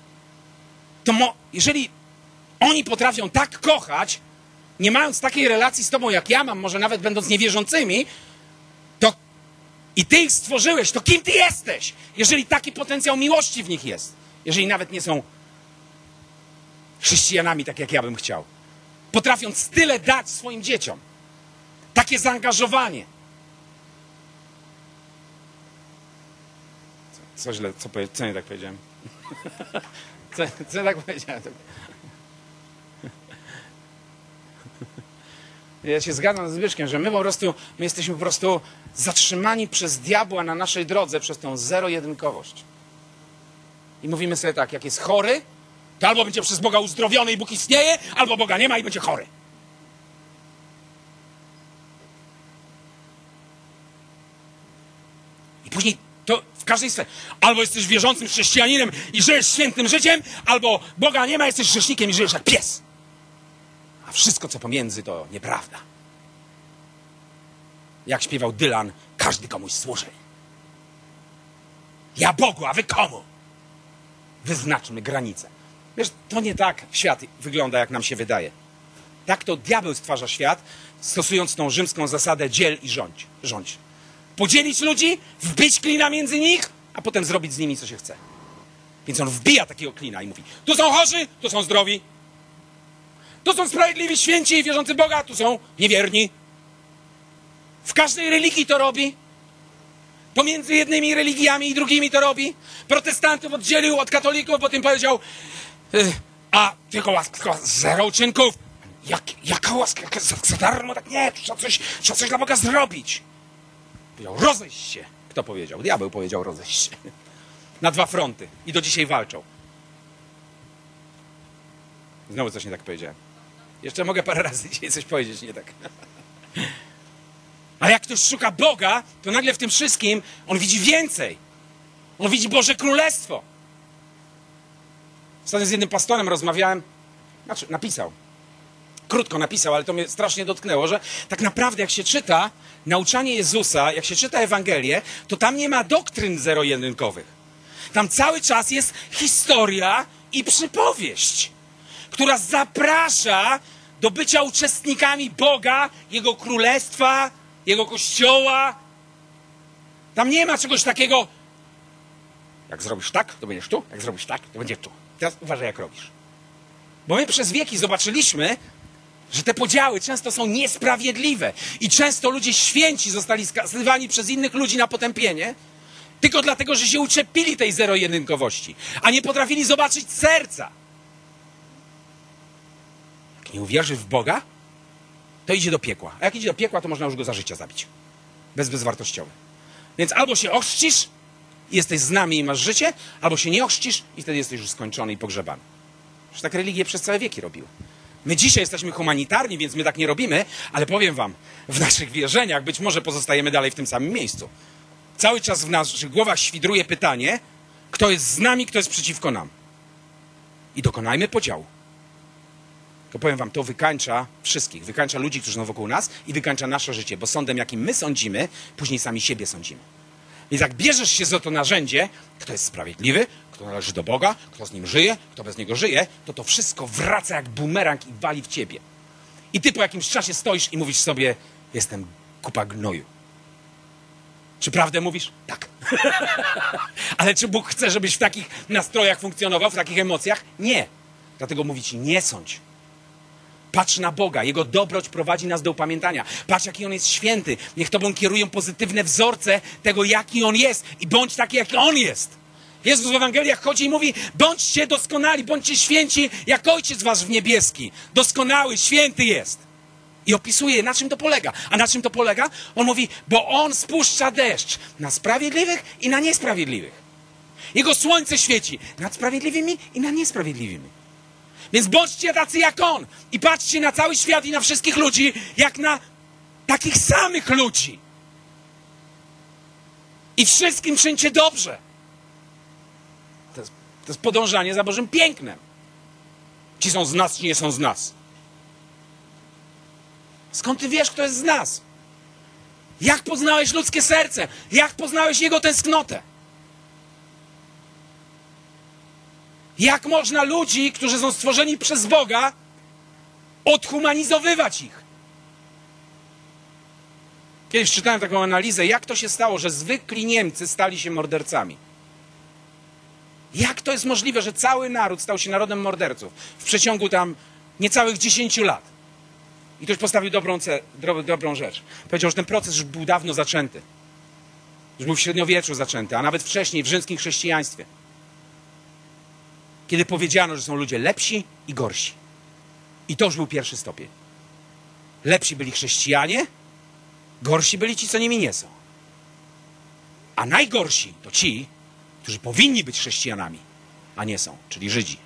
oni potrafią tak kochać, nie mając takiej relacji z Tobą, jak ja mam, może nawet będąc niewierzącymi, to i Ty ich stworzyłeś, to kim Ty jesteś? Jeżeli taki potencjał miłości w nich jest. Jeżeli nawet nie są chrześcijanami, tak jak ja bym chciał. Potrafiąc tyle dać swoim dzieciom. Takie zaangażowanie. Co nie tak powiedziałem? Co tak powiedziałem? Ja się zgadzam z Zbyszkiem, że my jesteśmy po prostu zatrzymani przez diabła na naszej drodze przez tą zero-jedynkowość. I mówimy sobie tak, jak jest chory, to albo będzie przez Boga uzdrowiony i Bóg istnieje, albo Boga nie ma i będzie chory. I później to w każdej sferze. Albo jesteś wierzącym chrześcijaninem i żyjesz świętym życiem, albo Boga nie ma, jesteś grzesznikiem i żyjesz jak pies. A wszystko, co pomiędzy, to nieprawda. Jak śpiewał Dylan, każdy komuś służy. Ja Bogu, a wy komu? Wyznaczmy granice. Wiesz, to nie tak świat wygląda, jak nam się wydaje. Tak to diabeł stwarza świat, stosując tą rzymską zasadę dziel i rządź. Podzielić ludzi, wbić klina między nich, a potem zrobić z nimi, co się chce. Więc on wbija takiego klina i mówi, tu są chorzy, tu są zdrowi. Tu są sprawiedliwi, święci i wierzący Boga, tu są niewierni. W każdej religii to robi. Pomiędzy jednymi religiami i drugimi to robi. Protestantów oddzielił od katolików, potem powiedział, a tylko łaska, zero uczynków. Jaka łaska? Za darmo? Tak nie, trzeba coś dla Boga zrobić. Powiedział, rozejść się. Kto powiedział? Diabeł powiedział, rozejść się. Na 2 fronty. I do dzisiaj walczą. Znowu coś nie tak powiedziałem. Jeszcze mogę parę razy dzisiaj coś powiedzieć nie tak. Ale jak ktoś szuka Boga, to nagle w tym wszystkim on widzi więcej. On widzi Boże Królestwo. Ostatnio z jednym pastorem rozmawiałem, napisał. Krótko napisał, ale to mnie strasznie dotknęło, że tak naprawdę jak się czyta nauczanie Jezusa, jak się czyta Ewangelię, to tam nie ma doktryn zero-jedynkowych. Tam cały czas jest historia i przypowieść, która zaprasza do bycia uczestnikami Boga, Jego Królestwa, Jego Kościoła. Tam nie ma czegoś takiego, jak zrobisz tak, to będziesz tu, jak zrobisz tak, to będzie tu. Teraz uważaj, jak robisz. Bo my przez wieki zobaczyliśmy, że te podziały często są niesprawiedliwe i często ludzie święci zostali skazywani przez innych ludzi na potępienie tylko dlatego, że się uczepili tej zero-jedynkowości, a nie potrafili zobaczyć serca. Jak nie uwierzy w Boga, to idzie do piekła. A jak idzie do piekła, to można już go za życia zabić. Bezwartościowy. Więc albo się ochrzcisz i jesteś z nami i masz życie, albo się nie ochrzcisz i wtedy jesteś już skończony i pogrzebany. Już tak religie przez całe wieki robiły. My dzisiaj jesteśmy humanitarni, więc my tak nie robimy, ale powiem wam, w naszych wierzeniach być może pozostajemy dalej w tym samym miejscu. Cały czas w naszych głowach świdruje pytanie, kto jest z nami, kto jest przeciwko nam. I dokonajmy podziału. To powiem wam, to wykańcza wszystkich. Wykańcza ludzi, którzy są wokół nas i wykańcza nasze życie, bo sądem, jakim my sądzimy, później sami siebie sądzimy. Więc jak bierzesz się za to narzędzie, kto jest sprawiedliwy, kto należy do Boga, kto z Nim żyje, kto bez Niego żyje, to wszystko wraca jak bumerang i wali w ciebie. I ty po jakimś czasie stoisz i mówisz sobie, jestem kupa gnoju. Czy prawdę mówisz? Tak. Ale czy Bóg chce, żebyś w takich nastrojach funkcjonował, w takich emocjach? Nie. Dlatego mówi ci, nie sądź. Patrz na Boga. Jego dobroć prowadzi nas do upamiętania. Patrz, jaki On jest święty. Niech tobą kierują pozytywne wzorce tego, jaki On jest. I bądź taki, jaki On jest. Jezus w Ewangeliach chodzi i mówi, bądźcie doskonali, bądźcie święci, jak Ojciec wasz w niebieski. Doskonały, święty jest. I opisuje, na czym to polega. A na czym to polega? On mówi, bo On spuszcza deszcz na sprawiedliwych i na niesprawiedliwych. Jego słońce świeci nad sprawiedliwymi i nad niesprawiedliwymi. Więc bądźcie tacy jak On. I patrzcie na cały świat i na wszystkich ludzi, jak na takich samych ludzi. I wszystkim czyńcie dobrze. To jest podążanie za Bożym pięknem. Ci są z nas, czy nie są z nas? Skąd ty wiesz, kto jest z nas? Jak poznałeś ludzkie serce? Jak poznałeś jego tęsknotę? Jak można ludzi, którzy są stworzeni przez Boga, odhumanizowywać ich? Kiedyś czytałem taką analizę, jak to się stało, że zwykli Niemcy stali się mordercami. Jak to jest możliwe, że cały naród stał się narodem morderców w przeciągu tam niecałych 10 lat? I ktoś postawił dobrą rzecz. Powiedział, że ten proces już był dawno zaczęty. Już był w średniowieczu zaczęty, a nawet wcześniej w rzymskim chrześcijaństwie. Kiedy powiedziano, że są ludzie lepsi i gorsi. I to już był pierwszy stopień. Lepsi byli chrześcijanie, gorsi byli ci, co nimi nie są. A najgorsi to ci, którzy powinni być chrześcijanami, a nie są, czyli Żydzi.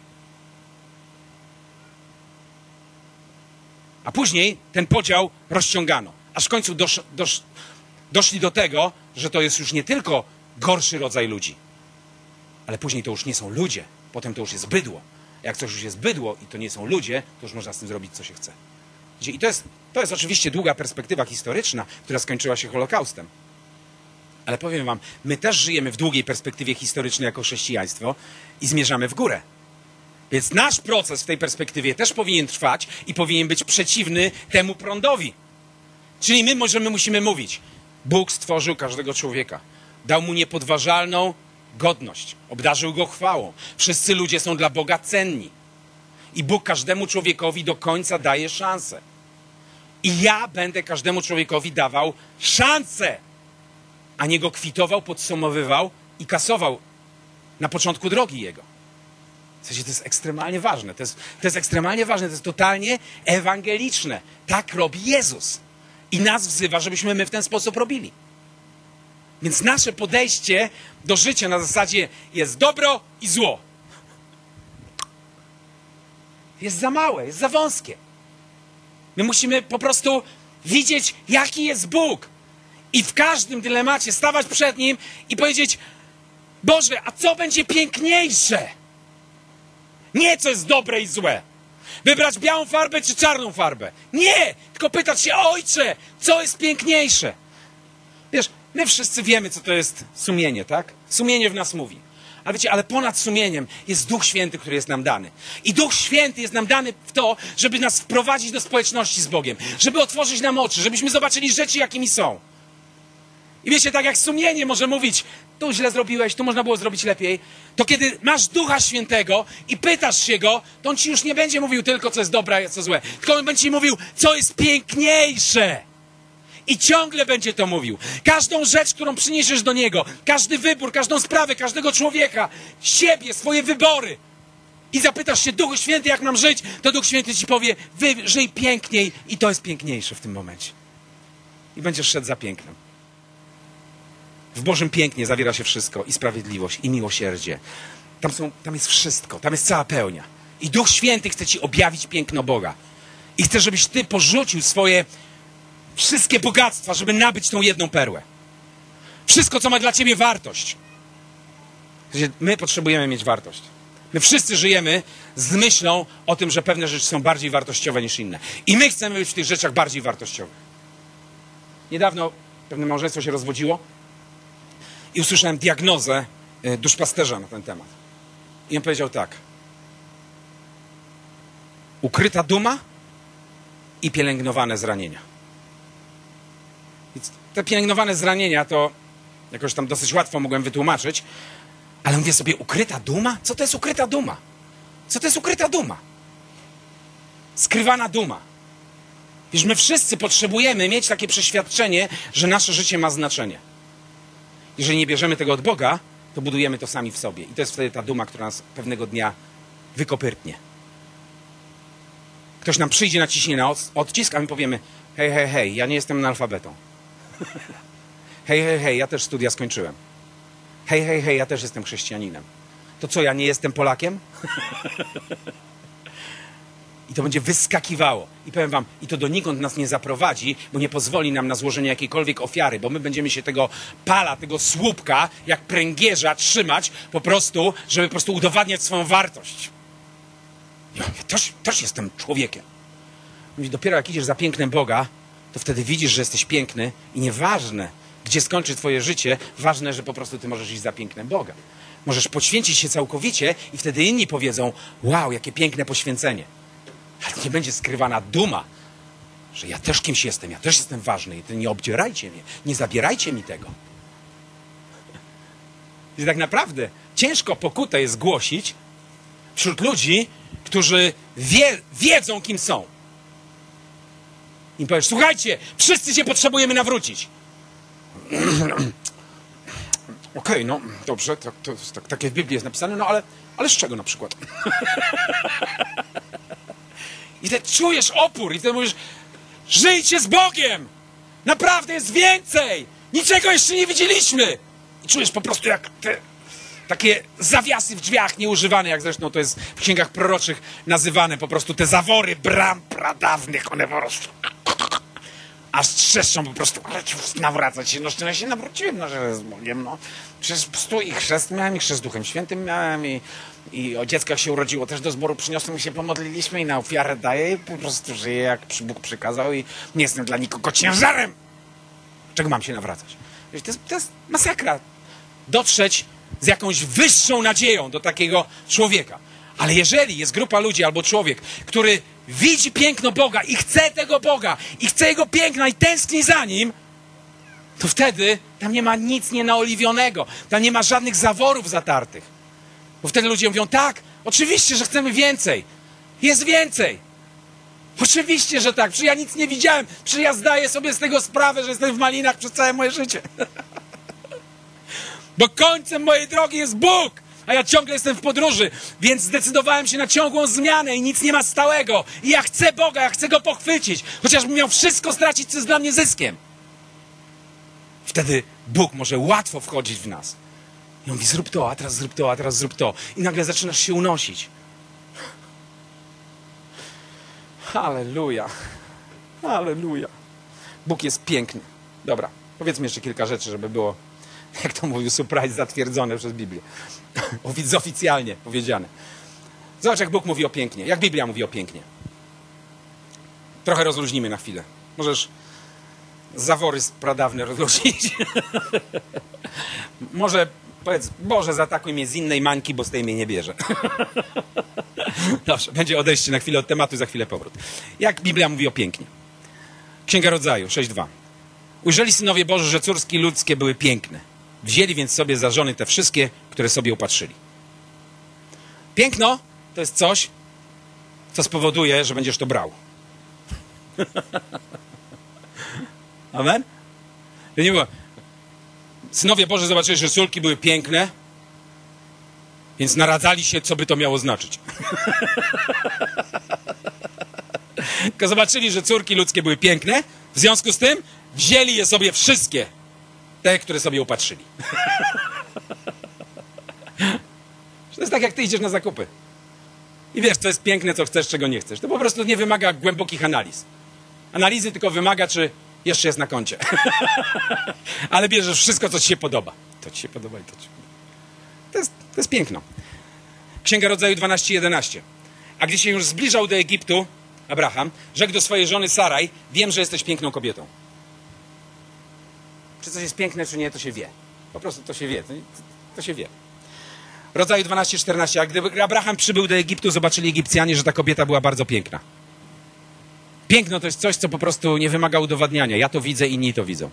A później ten podział rozciągano. Aż w końcu doszli do tego, że to jest już nie tylko gorszy rodzaj ludzi, ale później to już nie są ludzie, potem to już jest bydło. Jak coś już jest bydło i to nie są ludzie, to już można z tym zrobić, co się chce. I to jest oczywiście długa perspektywa historyczna, która skończyła się Holokaustem. Ale powiem wam, my też żyjemy w długiej perspektywie historycznej jako chrześcijaństwo i zmierzamy w górę. Więc nasz proces w tej perspektywie też powinien trwać i powinien być przeciwny temu prądowi. Czyli my musimy mówić, Bóg stworzył każdego człowieka. Dał mu niepodważalną godność. Obdarzył go chwałą. Wszyscy ludzie są dla Boga cenni. I Bóg każdemu człowiekowi do końca daje szansę. I ja będę każdemu człowiekowi dawał szansę, a nie go kwitował, podsumowywał i kasował na początku drogi jego. W sensie to jest ekstremalnie ważne. To jest ekstremalnie ważne. To jest totalnie ewangeliczne. Tak robi Jezus. I nas wzywa, żebyśmy my w ten sposób robili. Więc nasze podejście do życia na zasadzie jest dobro i zło. Jest za małe, jest za wąskie. My musimy po prostu widzieć, jaki jest Bóg. I w każdym dylemacie stawać przed Nim i powiedzieć, Boże, a co będzie piękniejsze? Nie, co jest dobre i złe. Wybrać białą farbę czy czarną farbę. Nie! Tylko pytać się, Ojcze, co jest piękniejsze? Wiesz, my wszyscy wiemy, co to jest sumienie, tak? Sumienie w nas mówi. Ale wiecie, ale ponad sumieniem jest Duch Święty, który jest nam dany. I Duch Święty jest nam dany w to, żeby nas wprowadzić do społeczności z Bogiem. Żeby otworzyć nam oczy, żebyśmy zobaczyli rzeczy, jakimi są. I wiecie, tak jak sumienie może mówić, tu źle zrobiłeś, tu można było zrobić lepiej, to kiedy masz Ducha Świętego i pytasz się Go, to On ci już nie będzie mówił tylko, co jest dobre, a co złe. Tylko On będzie ci mówił, co jest piękniejsze. I ciągle będzie to mówił. Każdą rzecz, którą przyniesiesz do Niego, każdy wybór, każdą sprawę, każdego człowieka, siebie, swoje wybory i zapytasz się, Duchu Święty, jak mam żyć, to Duch Święty ci powie, żyj piękniej i to jest piękniejsze w tym momencie. I będziesz szedł za pięknem. W Bożym pięknie zawiera się wszystko, i sprawiedliwość, i miłosierdzie. Tam jest wszystko, tam jest cała pełnia. I Duch Święty chce ci objawić piękno Boga. I chce, żebyś ty porzucił swoje wszystkie bogactwa, żeby nabyć tą jedną perłę. Wszystko, co ma dla ciebie wartość. My potrzebujemy mieć wartość. My wszyscy żyjemy z myślą o tym, że pewne rzeczy są bardziej wartościowe niż inne. I my chcemy być w tych rzeczach bardziej wartościowych. Niedawno pewne małżeństwo się rozwodziło i usłyszałem diagnozę duszpasterza na ten temat. I on powiedział tak. Ukryta duma i pielęgnowane zranienia. Więc te pielęgnowane zranienia to jakoś tam dosyć łatwo mogłem wytłumaczyć, ale mówię sobie, ukryta duma? Co to jest ukryta duma? Co to jest ukryta duma? Skrywana duma. Wiesz, my wszyscy potrzebujemy mieć takie przeświadczenie, że nasze życie ma znaczenie. Jeżeli nie bierzemy tego od Boga, to budujemy to sami w sobie. I to jest wtedy ta duma, która nas pewnego dnia wykopyrtnie. Ktoś nam przyjdzie, naciśnie na odcisk, a my powiemy: hej, hej, hej, ja nie jestem analfabetą. Hej, hej, hej, ja też studia skończyłem. Hej, hej, hej, ja też jestem chrześcijaninem. To co, ja nie jestem Polakiem? I to będzie wyskakiwało. I powiem wam, i to donikąd nas nie zaprowadzi, bo nie pozwoli nam na złożenie jakiejkolwiek ofiary, bo my będziemy się tego pala, tego słupka, jak pręgierza trzymać po prostu, żeby po prostu udowadniać swoją wartość. Ja też jestem człowiekiem. Mówi, dopiero jak idziesz za pięknem Boga, to wtedy widzisz, że jesteś piękny i nieważne, gdzie skończy twoje życie, ważne, że po prostu ty możesz iść za pięknem Boga. Możesz poświęcić się całkowicie i wtedy inni powiedzą: wow, jakie piękne poświęcenie. Ale nie będzie skrywana duma, że ja też kimś jestem, ja też jestem ważny i nie obdzierajcie mnie, nie zabierajcie mi tego. I tak naprawdę ciężko pokutę jest głosić wśród ludzi, którzy wiedzą, kim są. Im powiesz: słuchajcie, wszyscy się potrzebujemy nawrócić. Okej, no dobrze, takie w Biblii jest napisane, no ale z czego na przykład? I wtedy czujesz opór i wtedy mówisz: żyjcie z Bogiem! Naprawdę jest więcej! Niczego jeszcze nie widzieliśmy! I czujesz po prostu jak te takie zawiasy w drzwiach nieużywane, jak zresztą to jest w księgach proroczych nazywane, po prostu te zawory bram pradawnych, one po prostu aż trzeszczą po prostu, ale nawracać się, no szczerze się nawróciłem, no że z Bogiem, no. Przecież po prostu i chrzest miałem, i chrzest Duchem Świętym miałem, i o dziecko jak się urodziło, też do zboru przyniosłem i się pomodliliśmy i na ofiarę daję i po prostu żyję, jak Bóg przykazał i nie jestem dla nikogo ciężarem. Czego mam się nawracać? To jest masakra. Dotrzeć z jakąś wyższą nadzieją do takiego człowieka. Ale jeżeli jest grupa ludzi albo człowiek, który widzi piękno Boga i chce tego Boga i chce Jego piękna i tęskni za Nim, to wtedy tam nie ma nic nienaoliwionego. Tam nie ma żadnych zaworów zatartych. Bo wtedy ludzie mówią: tak, oczywiście, że chcemy więcej. Jest więcej. Oczywiście, że tak. Przecież ja nic nie widziałem. Przecież ja zdaję sobie z tego sprawę, że jestem w malinach przez całe moje życie. Bo końcem mojej drogi jest Bóg. A ja ciągle jestem w podróży, więc zdecydowałem się na ciągłą zmianę i nic nie ma stałego. I ja chcę Boga, ja chcę Go pochwycić. Chociażbym miał wszystko stracić, co jest dla mnie zyskiem. Wtedy Bóg może łatwo wchodzić w nas. I on mówi: zrób to, a teraz zrób to, a teraz zrób to. I nagle zaczynasz się unosić. Halleluja. Halleluja. Bóg jest piękny. Dobra, powiedzmy jeszcze kilka rzeczy, żeby było, jak to mówił Surprise, zatwierdzone przez Biblię. Oficjalnie powiedziane. Zobacz, jak Bóg mówi o pięknie. Jak Biblia mówi o pięknie. Trochę rozluźnimy na chwilę. Możesz zawory pradawne rozluźnić. Może powiedz: Boże, zaatakuj mnie z innej mańki, bo z tej mnie nie bierze. Dobrze, będzie odejście na chwilę od tematu, za chwilę powrót. Jak Biblia mówi o pięknie. Księga Rodzaju 6:2. Ujrzeli synowie Boży, że córki ludzkie były piękne. Wzięli więc sobie za żony te wszystkie, które sobie upatrzyli. Piękno to jest coś, co spowoduje, że będziesz to brał. Amen? To nie było. Synowie Boży zobaczyli, że córki były piękne, więc naradzali się, co by to miało znaczyć. Tylko zobaczyli, że córki ludzkie były piękne, w związku z tym wzięli je sobie wszystkie, te, które sobie upatrzyli. To jest tak, jak ty idziesz na zakupy. I wiesz, co jest piękne, co chcesz, czego nie chcesz. To po prostu nie wymaga głębokich analiz. Analizy tylko wymaga, czy jeszcze jest na koncie. Ale bierzesz wszystko, co ci się podoba. To ci się podoba i to ci się podoba. To jest piękno. Księga Rodzaju 12:11. A gdy się już zbliżał do Egiptu, Abraham rzekł do swojej żony Saraj: wiem, że jesteś piękną kobietą. Czy coś jest piękne, czy nie, to się wie. Po prostu to się wie. To się wie. Rodzaju 12:14. A gdy Abraham przybył do Egiptu, zobaczyli Egipcjanie, że ta kobieta była bardzo piękna. Piękno to jest coś, co po prostu nie wymaga udowadniania. Ja to widzę, inni to widzą.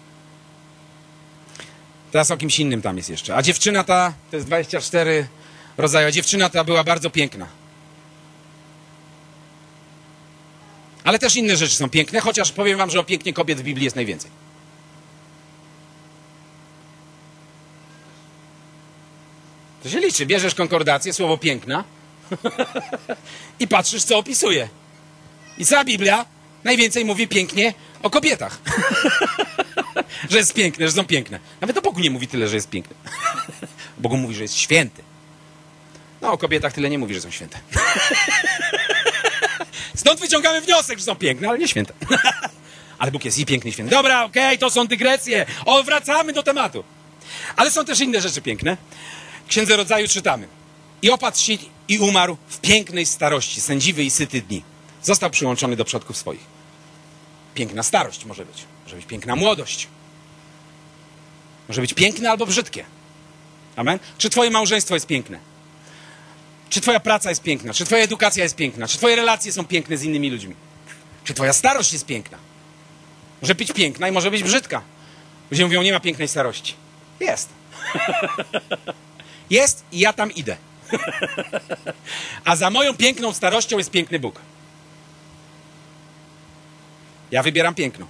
Teraz o kimś innym tam jest jeszcze. A dziewczyna ta, to jest 24, rodzaju. Dziewczyna ta była bardzo piękna. Ale też inne rzeczy są piękne, chociaż powiem wam, że o pięknie kobiet w Biblii jest najwięcej. To się liczy. Bierzesz konkordację, słowo piękna i patrzysz, co opisuje. I cała Biblia najwięcej mówi pięknie o kobietach. Że jest piękne, że są piękne. Nawet o Bogu nie mówi tyle, że jest piękny. Bogu mówi, że jest święty. No, o kobietach tyle nie mówi, że są święte. Stąd wyciągamy wniosek, że są piękne, ale nie święte. Ale Bóg jest i piękny, i święty. Dobra, okej, to są dygresje. O, wracamy do tematu. Ale są też inne rzeczy piękne. W Księdze Rodzaju czytamy. I opadł się i umarł w pięknej starości, sędziwy i syty dni. Został przyłączony do przodków swoich. Piękna starość może być. Może być piękna młodość. Może być piękne albo brzydkie. Amen? Czy twoje małżeństwo jest piękne? Czy twoja praca jest piękna? Czy twoja edukacja jest piękna? Czy twoje relacje są piękne z innymi ludźmi? Czy twoja starość jest piękna? Może być piękna i może być brzydka. Ludzie mówią, nie ma pięknej starości. Jest. Jest i ja tam idę. A za moją piękną starością jest piękny Bóg. Ja wybieram piękno.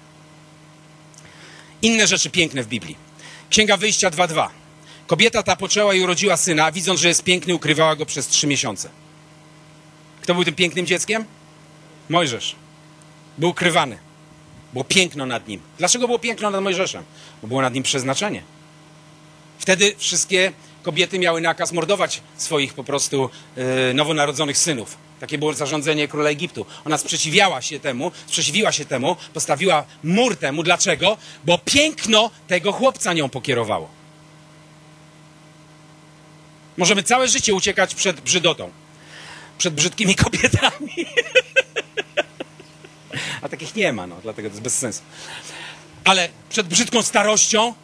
Inne rzeczy piękne w Biblii. Księga Wyjścia 2:2. Kobieta ta poczęła i urodziła syna, widząc, że jest piękny, ukrywała go przez 3 miesiące. Kto był tym pięknym dzieckiem? Mojżesz. Był ukrywany. Było piękno nad nim. Dlaczego było piękno nad Mojżeszem? Bo było nad nim przeznaczenie. Wtedy wszystkie kobiety miały nakaz mordować swoich po prostu nowonarodzonych synów. Takie było zarządzenie króla Egiptu. Ona sprzeciwiła się temu, postawiła mur temu. Dlaczego? Bo piękno tego chłopca nią pokierowało. Możemy całe życie uciekać przed brzydotą. Przed brzydkimi kobietami. A takich nie ma, no, dlatego to jest bez sensu. Ale przed brzydką starością,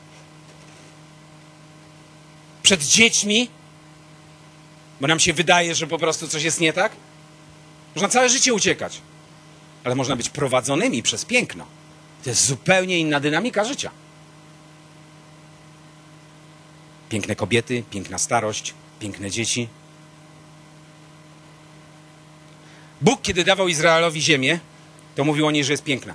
przed dziećmi, bo nam się wydaje, że po prostu coś jest nie tak. Można całe życie uciekać. Ale można być prowadzonymi przez piękno. To jest zupełnie inna dynamika życia. Piękne kobiety, piękna starość, piękne dzieci. Bóg, kiedy dawał Izraelowi ziemię, to mówił o niej, że jest piękna.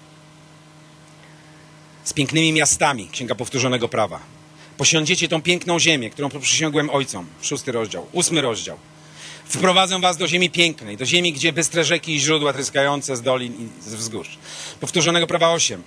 Z pięknymi miastami, Księga Powtórzonego Prawa. Posiądziecie tą piękną ziemię, którą przysiągłem ojcom. 6 rozdział, 8 rozdział. Wprowadzę was do ziemi pięknej, do ziemi, gdzie bystre rzeki i źródła tryskające z dolin i z wzgórz. Powtórzonego Prawa 8.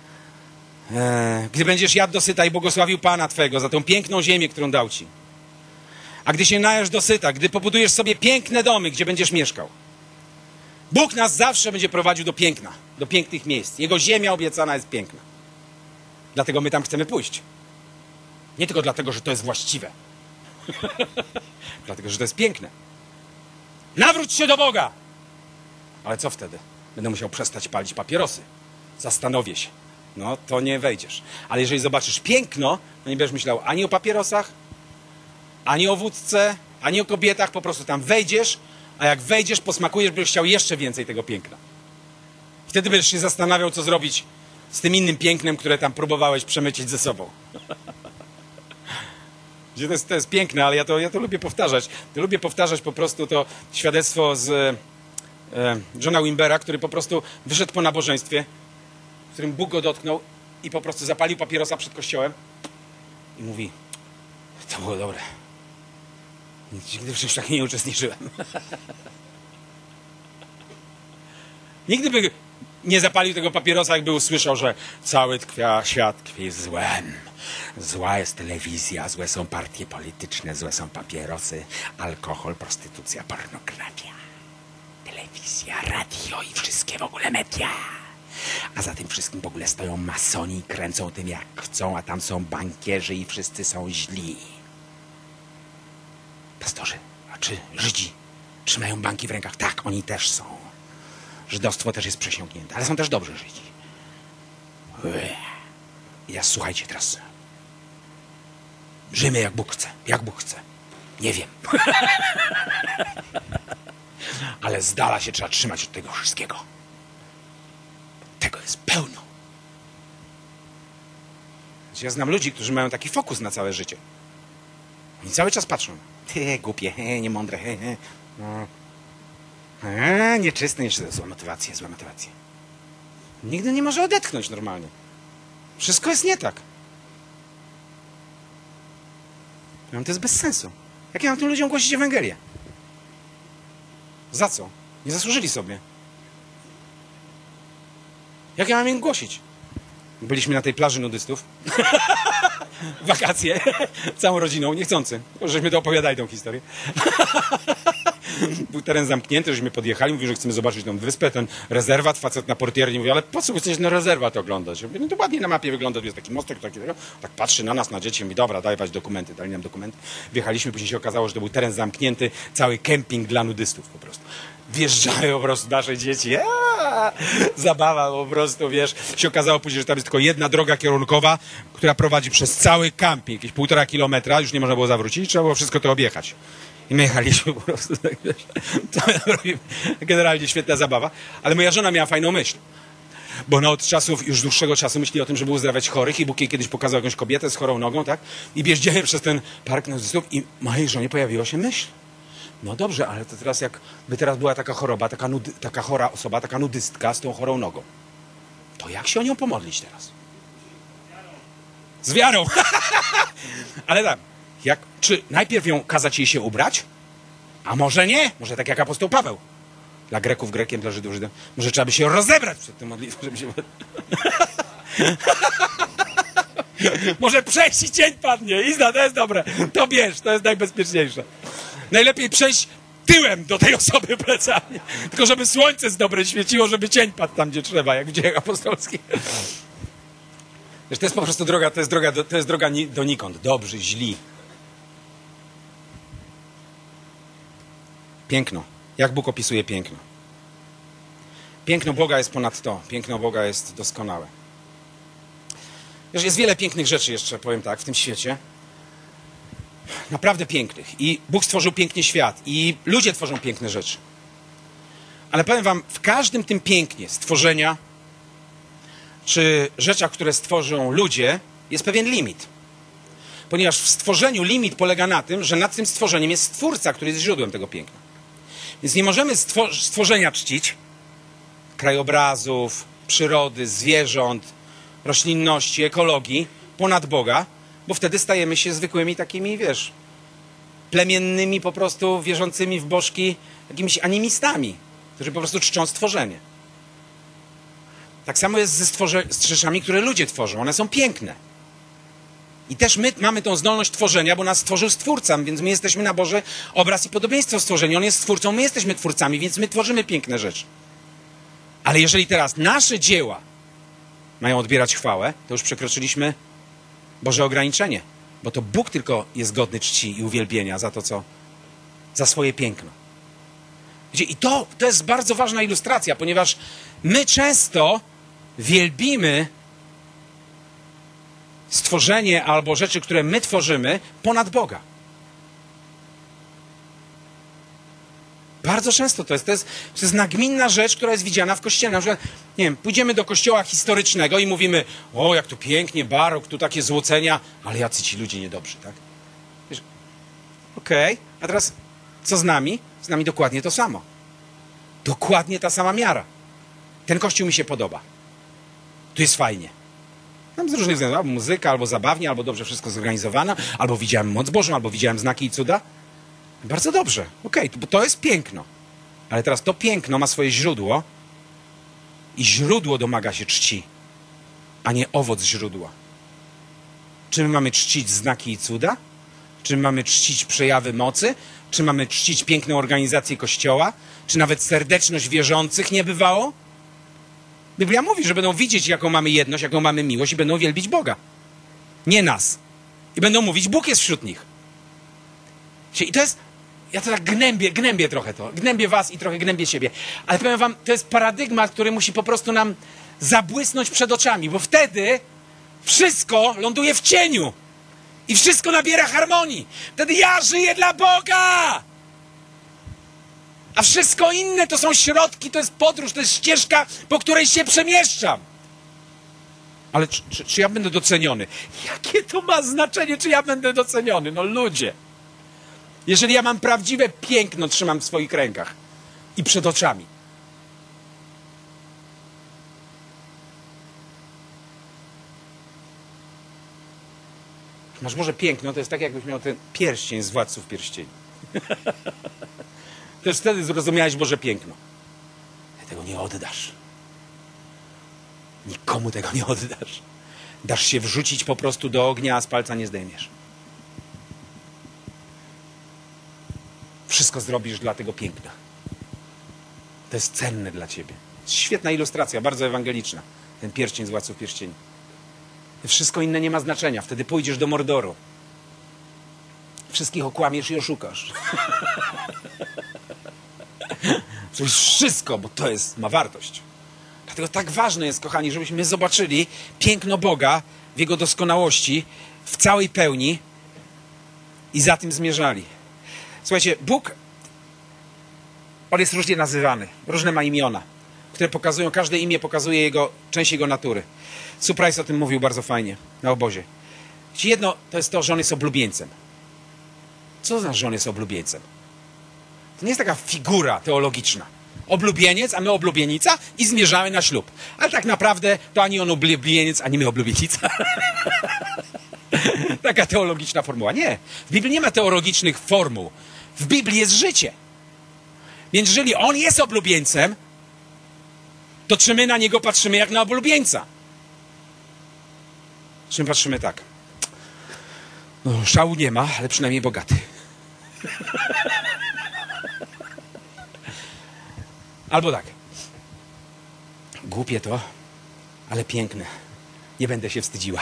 Gdy będziesz jadł dosyta i błogosławił Pana Twego za tą piękną ziemię, którą dał Ci. A gdy się najesz dosyta, gdy pobudujesz sobie piękne domy, gdzie będziesz mieszkał. Bóg nas zawsze będzie prowadził do piękna, do pięknych miejsc. Jego ziemia obiecana jest piękna. Dlatego my tam chcemy pójść. Nie tylko dlatego, że to jest właściwe. Dlatego, że to jest piękne. Nawróć się do Boga! Ale co wtedy? Będę musiał przestać palić papierosy. Zastanowię się. No, to nie wejdziesz. Ale jeżeli zobaczysz piękno, to nie będziesz myślał ani o papierosach, ani o wódce, ani o kobietach. Po prostu tam wejdziesz, a jak wejdziesz, posmakujesz, będziesz chciał jeszcze więcej tego piękna. Wtedy będziesz się zastanawiał, co zrobić z tym innym pięknem, które tam próbowałeś przemycić ze sobą. To jest piękne, ale ja to lubię powtarzać. Lubię powtarzać po prostu to świadectwo z Johna Wimbera, który po prostu wyszedł po nabożeństwie, w którym Bóg go dotknął i po prostu zapalił papierosa przed kościołem i mówi, to było dobre. Nigdy w czymś takim nie uczestniczyłem. Nigdy by nie zapalił tego papierosa, jakby usłyszał, że cały świat tkwi złem. Zła jest telewizja, złe są partie polityczne, złe są papierosy, alkohol, prostytucja, pornografia, telewizja, radio i wszystkie w ogóle media. A za tym wszystkim w ogóle stoją masoni i kręcą tym jak chcą, a tam są bankierzy i wszyscy są źli. Pastorzy, a czy Żydzi trzymają banki w rękach? Tak, oni też są. Żydostwo też jest przesiąknięte, ale są też dobrzy Żydzi. I teraz słuchajcie teraz. Żyjmy jak Bóg chce. Jak Bóg chce. Nie wiem. Ale z dala się trzeba trzymać od tego wszystkiego. Tego jest pełno. Ja znam ludzi, którzy mają taki fokus na całe życie. Oni cały czas patrzą. Ty, głupie, niemądre, no. Nieczysty, jeszcze zła motywacja, zła motywacja. Nigdy nie może odetchnąć normalnie. Wszystko jest nie tak. To jest bez sensu. Jak ja mam tym ludziom głosić Ewangelię? Za co? Nie zasłużyli sobie. Jak ja mam im głosić? Byliśmy na tej plaży nudystów. Wakacje. Całą rodziną, niechcący. Żeśmy to opowiadali tą historię. Był teren zamknięty, żeśmy podjechali, mówił, że chcemy zobaczyć tą wyspę, ten rezerwat, facet na portierni mówi, ale po co chcesz na rezerwat oglądać? Ja mówię, no to ładnie na mapie wygląda, tu jest taki mostek, tak patrzy na nas, na dzieci, mówi, dobra, daj dokumenty, dali nam dokumenty. Wjechaliśmy, później się okazało, że to był teren zamknięty, cały kemping dla nudystów po prostu. Wjeżdżają po prostu nasze dzieci, zabawa po prostu, wiesz, się okazało później, że tam jest tylko jedna droga kierunkowa, która prowadzi przez cały camping, jakieś 1,5 kilometra, już nie można było zawrócić, trzeba było wszystko to objechać. I my jechaliśmy po prostu, tak, wiesz, to generalnie świetna zabawa, ale moja żona miała fajną myśl, bo ona od czasów, już dłuższego czasu myśli o tym, żeby uzdrawiać chorych i Bóg jej kiedyś pokazał jakąś kobietę z chorą nogą, tak, i jeździłem przez ten park nudystów i mojej żonie pojawiła się myśl. No dobrze, ale to teraz jakby teraz była taka choroba, taka chora osoba, taka nudystka z tą chorą nogą, to jak się o nią pomodlić teraz? Z wiarą. Ale tak, czy najpierw ją kazać jej się ubrać? A może nie? Może tak jak apostoł Paweł. Dla Greków Grekiem, dla Żydów Żydem. Może trzeba by się rozebrać przed tym modlitwą, żeby się... Może przejść i cień padnie. Izda, to jest dobre. To bierz, to jest najbezpieczniejsze. Najlepiej przejść tyłem do tej osoby plecami. Tylko żeby słońce z dobre świeciło, żeby cień padł tam, gdzie trzeba, jak w Dziejach Apostolskich. Wiesz, to jest po prostu droga, to jest droga donikąd. Dobrzy, źli. Piękno. Jak Bóg opisuje piękno? Piękno Boga jest ponad to. Piękno Boga jest doskonałe. Wiesz, jest wiele pięknych rzeczy jeszcze, powiem tak, w tym świecie. Naprawdę pięknych. I Bóg stworzył pięknie świat. I ludzie tworzą piękne rzeczy. Ale powiem wam, w każdym tym pięknie stworzenia, czy rzeczach, które stworzą ludzie, jest pewien limit. Ponieważ w stworzeniu limit polega na tym, że nad tym stworzeniem jest Stwórca, który jest źródłem tego piękna. Więc nie możemy stworzenia czcić, krajobrazów, przyrody, zwierząt, roślinności, ekologii, ponad Boga, bo wtedy stajemy się zwykłymi takimi, wiesz, plemiennymi, po prostu wierzącymi w bożki, jakimiś animistami, którzy po prostu czczą stworzenie. Tak samo jest z rzeczami, które ludzie tworzą. One są piękne. I też my mamy tą zdolność tworzenia, bo nas stworzył Stwórca, więc my jesteśmy na Boży obraz i podobieństwo stworzenia. On jest Stwórcą, my jesteśmy twórcami, więc my tworzymy piękne rzeczy. Ale jeżeli teraz nasze dzieła mają odbierać chwałę, to już przekroczyliśmy Boże ograniczenie. Bo to Bóg tylko jest godny czci i uwielbienia za swoje piękno. I to jest bardzo ważna ilustracja, ponieważ my często wielbimy stworzenie albo rzeczy, które my tworzymy, ponad Boga. Bardzo często to jest nagminna rzecz, która jest widziana w kościele. Na przykład, nie wiem, pójdziemy do kościoła historycznego i mówimy, o, jak tu pięknie, barok, tu takie złocenia, ale jacy ci ludzie niedobrzy, tak? Okej, a teraz co z nami? Z nami dokładnie to samo. Dokładnie ta sama miara. Ten kościół mi się podoba. Tu jest fajnie. Tam z różnych względów, albo muzyka, albo zabawnie, albo dobrze wszystko zorganizowane, albo widziałem moc Bożą, albo widziałem znaki i cuda. Bardzo dobrze, okej, bo to jest piękno. Ale teraz to piękno ma swoje źródło i źródło domaga się czci, a nie owoc źródła. Czy my mamy czcić znaki i cuda? Czy my mamy czcić przejawy mocy? Czy mamy czcić piękną organizację Kościoła? Czy nawet serdeczność wierzących nie bywało? Biblia mówi, że będą widzieć, jaką mamy jedność, jaką mamy miłość i będą wielbić Boga. Nie nas. I będą mówić, Bóg jest wśród nich. I to jest, ja to tak gnębię trochę to. Gnębię was i trochę gnębię siebie. Ale powiem wam, to jest paradygmat, który musi po prostu nam zabłysnąć przed oczami, bo wtedy wszystko ląduje w cieniu. I wszystko nabiera harmonii. Wtedy ja żyję dla Boga! A wszystko inne to są środki, to jest podróż, to jest ścieżka, po której się przemieszczam. Ale czy ja będę doceniony? Jakie to ma znaczenie, czy ja będę doceniony? No ludzie. Jeżeli ja mam prawdziwe piękno, trzymam w swoich rękach i przed oczami. Masz może piękno, to jest tak, jakbyś miał ten pierścień z Władców Pierścieni. Też wtedy zrozumiałeś Boże piękno. Tego nie oddasz. Nikomu tego nie oddasz. Dasz się wrzucić po prostu do ognia, a z palca nie zdejmiesz. Wszystko zrobisz dla tego piękna. To jest cenne dla ciebie. Świetna ilustracja, bardzo ewangeliczna. Ten pierścień z Władców Pierścieni. Wszystko inne nie ma znaczenia. Wtedy pójdziesz do Mordoru. Wszystkich okłamiesz i oszukasz. Zrobisz wszystko, bo to ma wartość. Dlatego tak ważne jest, kochani, żebyśmy zobaczyli piękno Boga w Jego doskonałości, w całej pełni i za tym zmierzali. Słuchajcie, Bóg, On jest różnie nazywany. Różne ma imiona, które pokazują, każde imię pokazuje część Jego natury. Surprise o tym mówił bardzo fajnie na obozie. Jedno to jest to, że On jest oblubieńcem. Co to znaczy, że On jest oblubieńcem? To nie jest taka figura teologiczna. Oblubieniec, a my oblubienica i zmierzamy na ślub. Ale tak naprawdę to ani on oblubieniec, ani my oblubienica. Taka teologiczna formuła. Nie. W Biblii nie ma teologicznych formuł. W Biblii jest życie. Więc jeżeli On jest oblubieńcem, to czy my na Niego patrzymy jak na oblubieńca? Czy my patrzymy tak? No, szału nie ma, ale przynajmniej bogaty. Albo tak. Głupie to, ale piękne. Nie będę się wstydziła.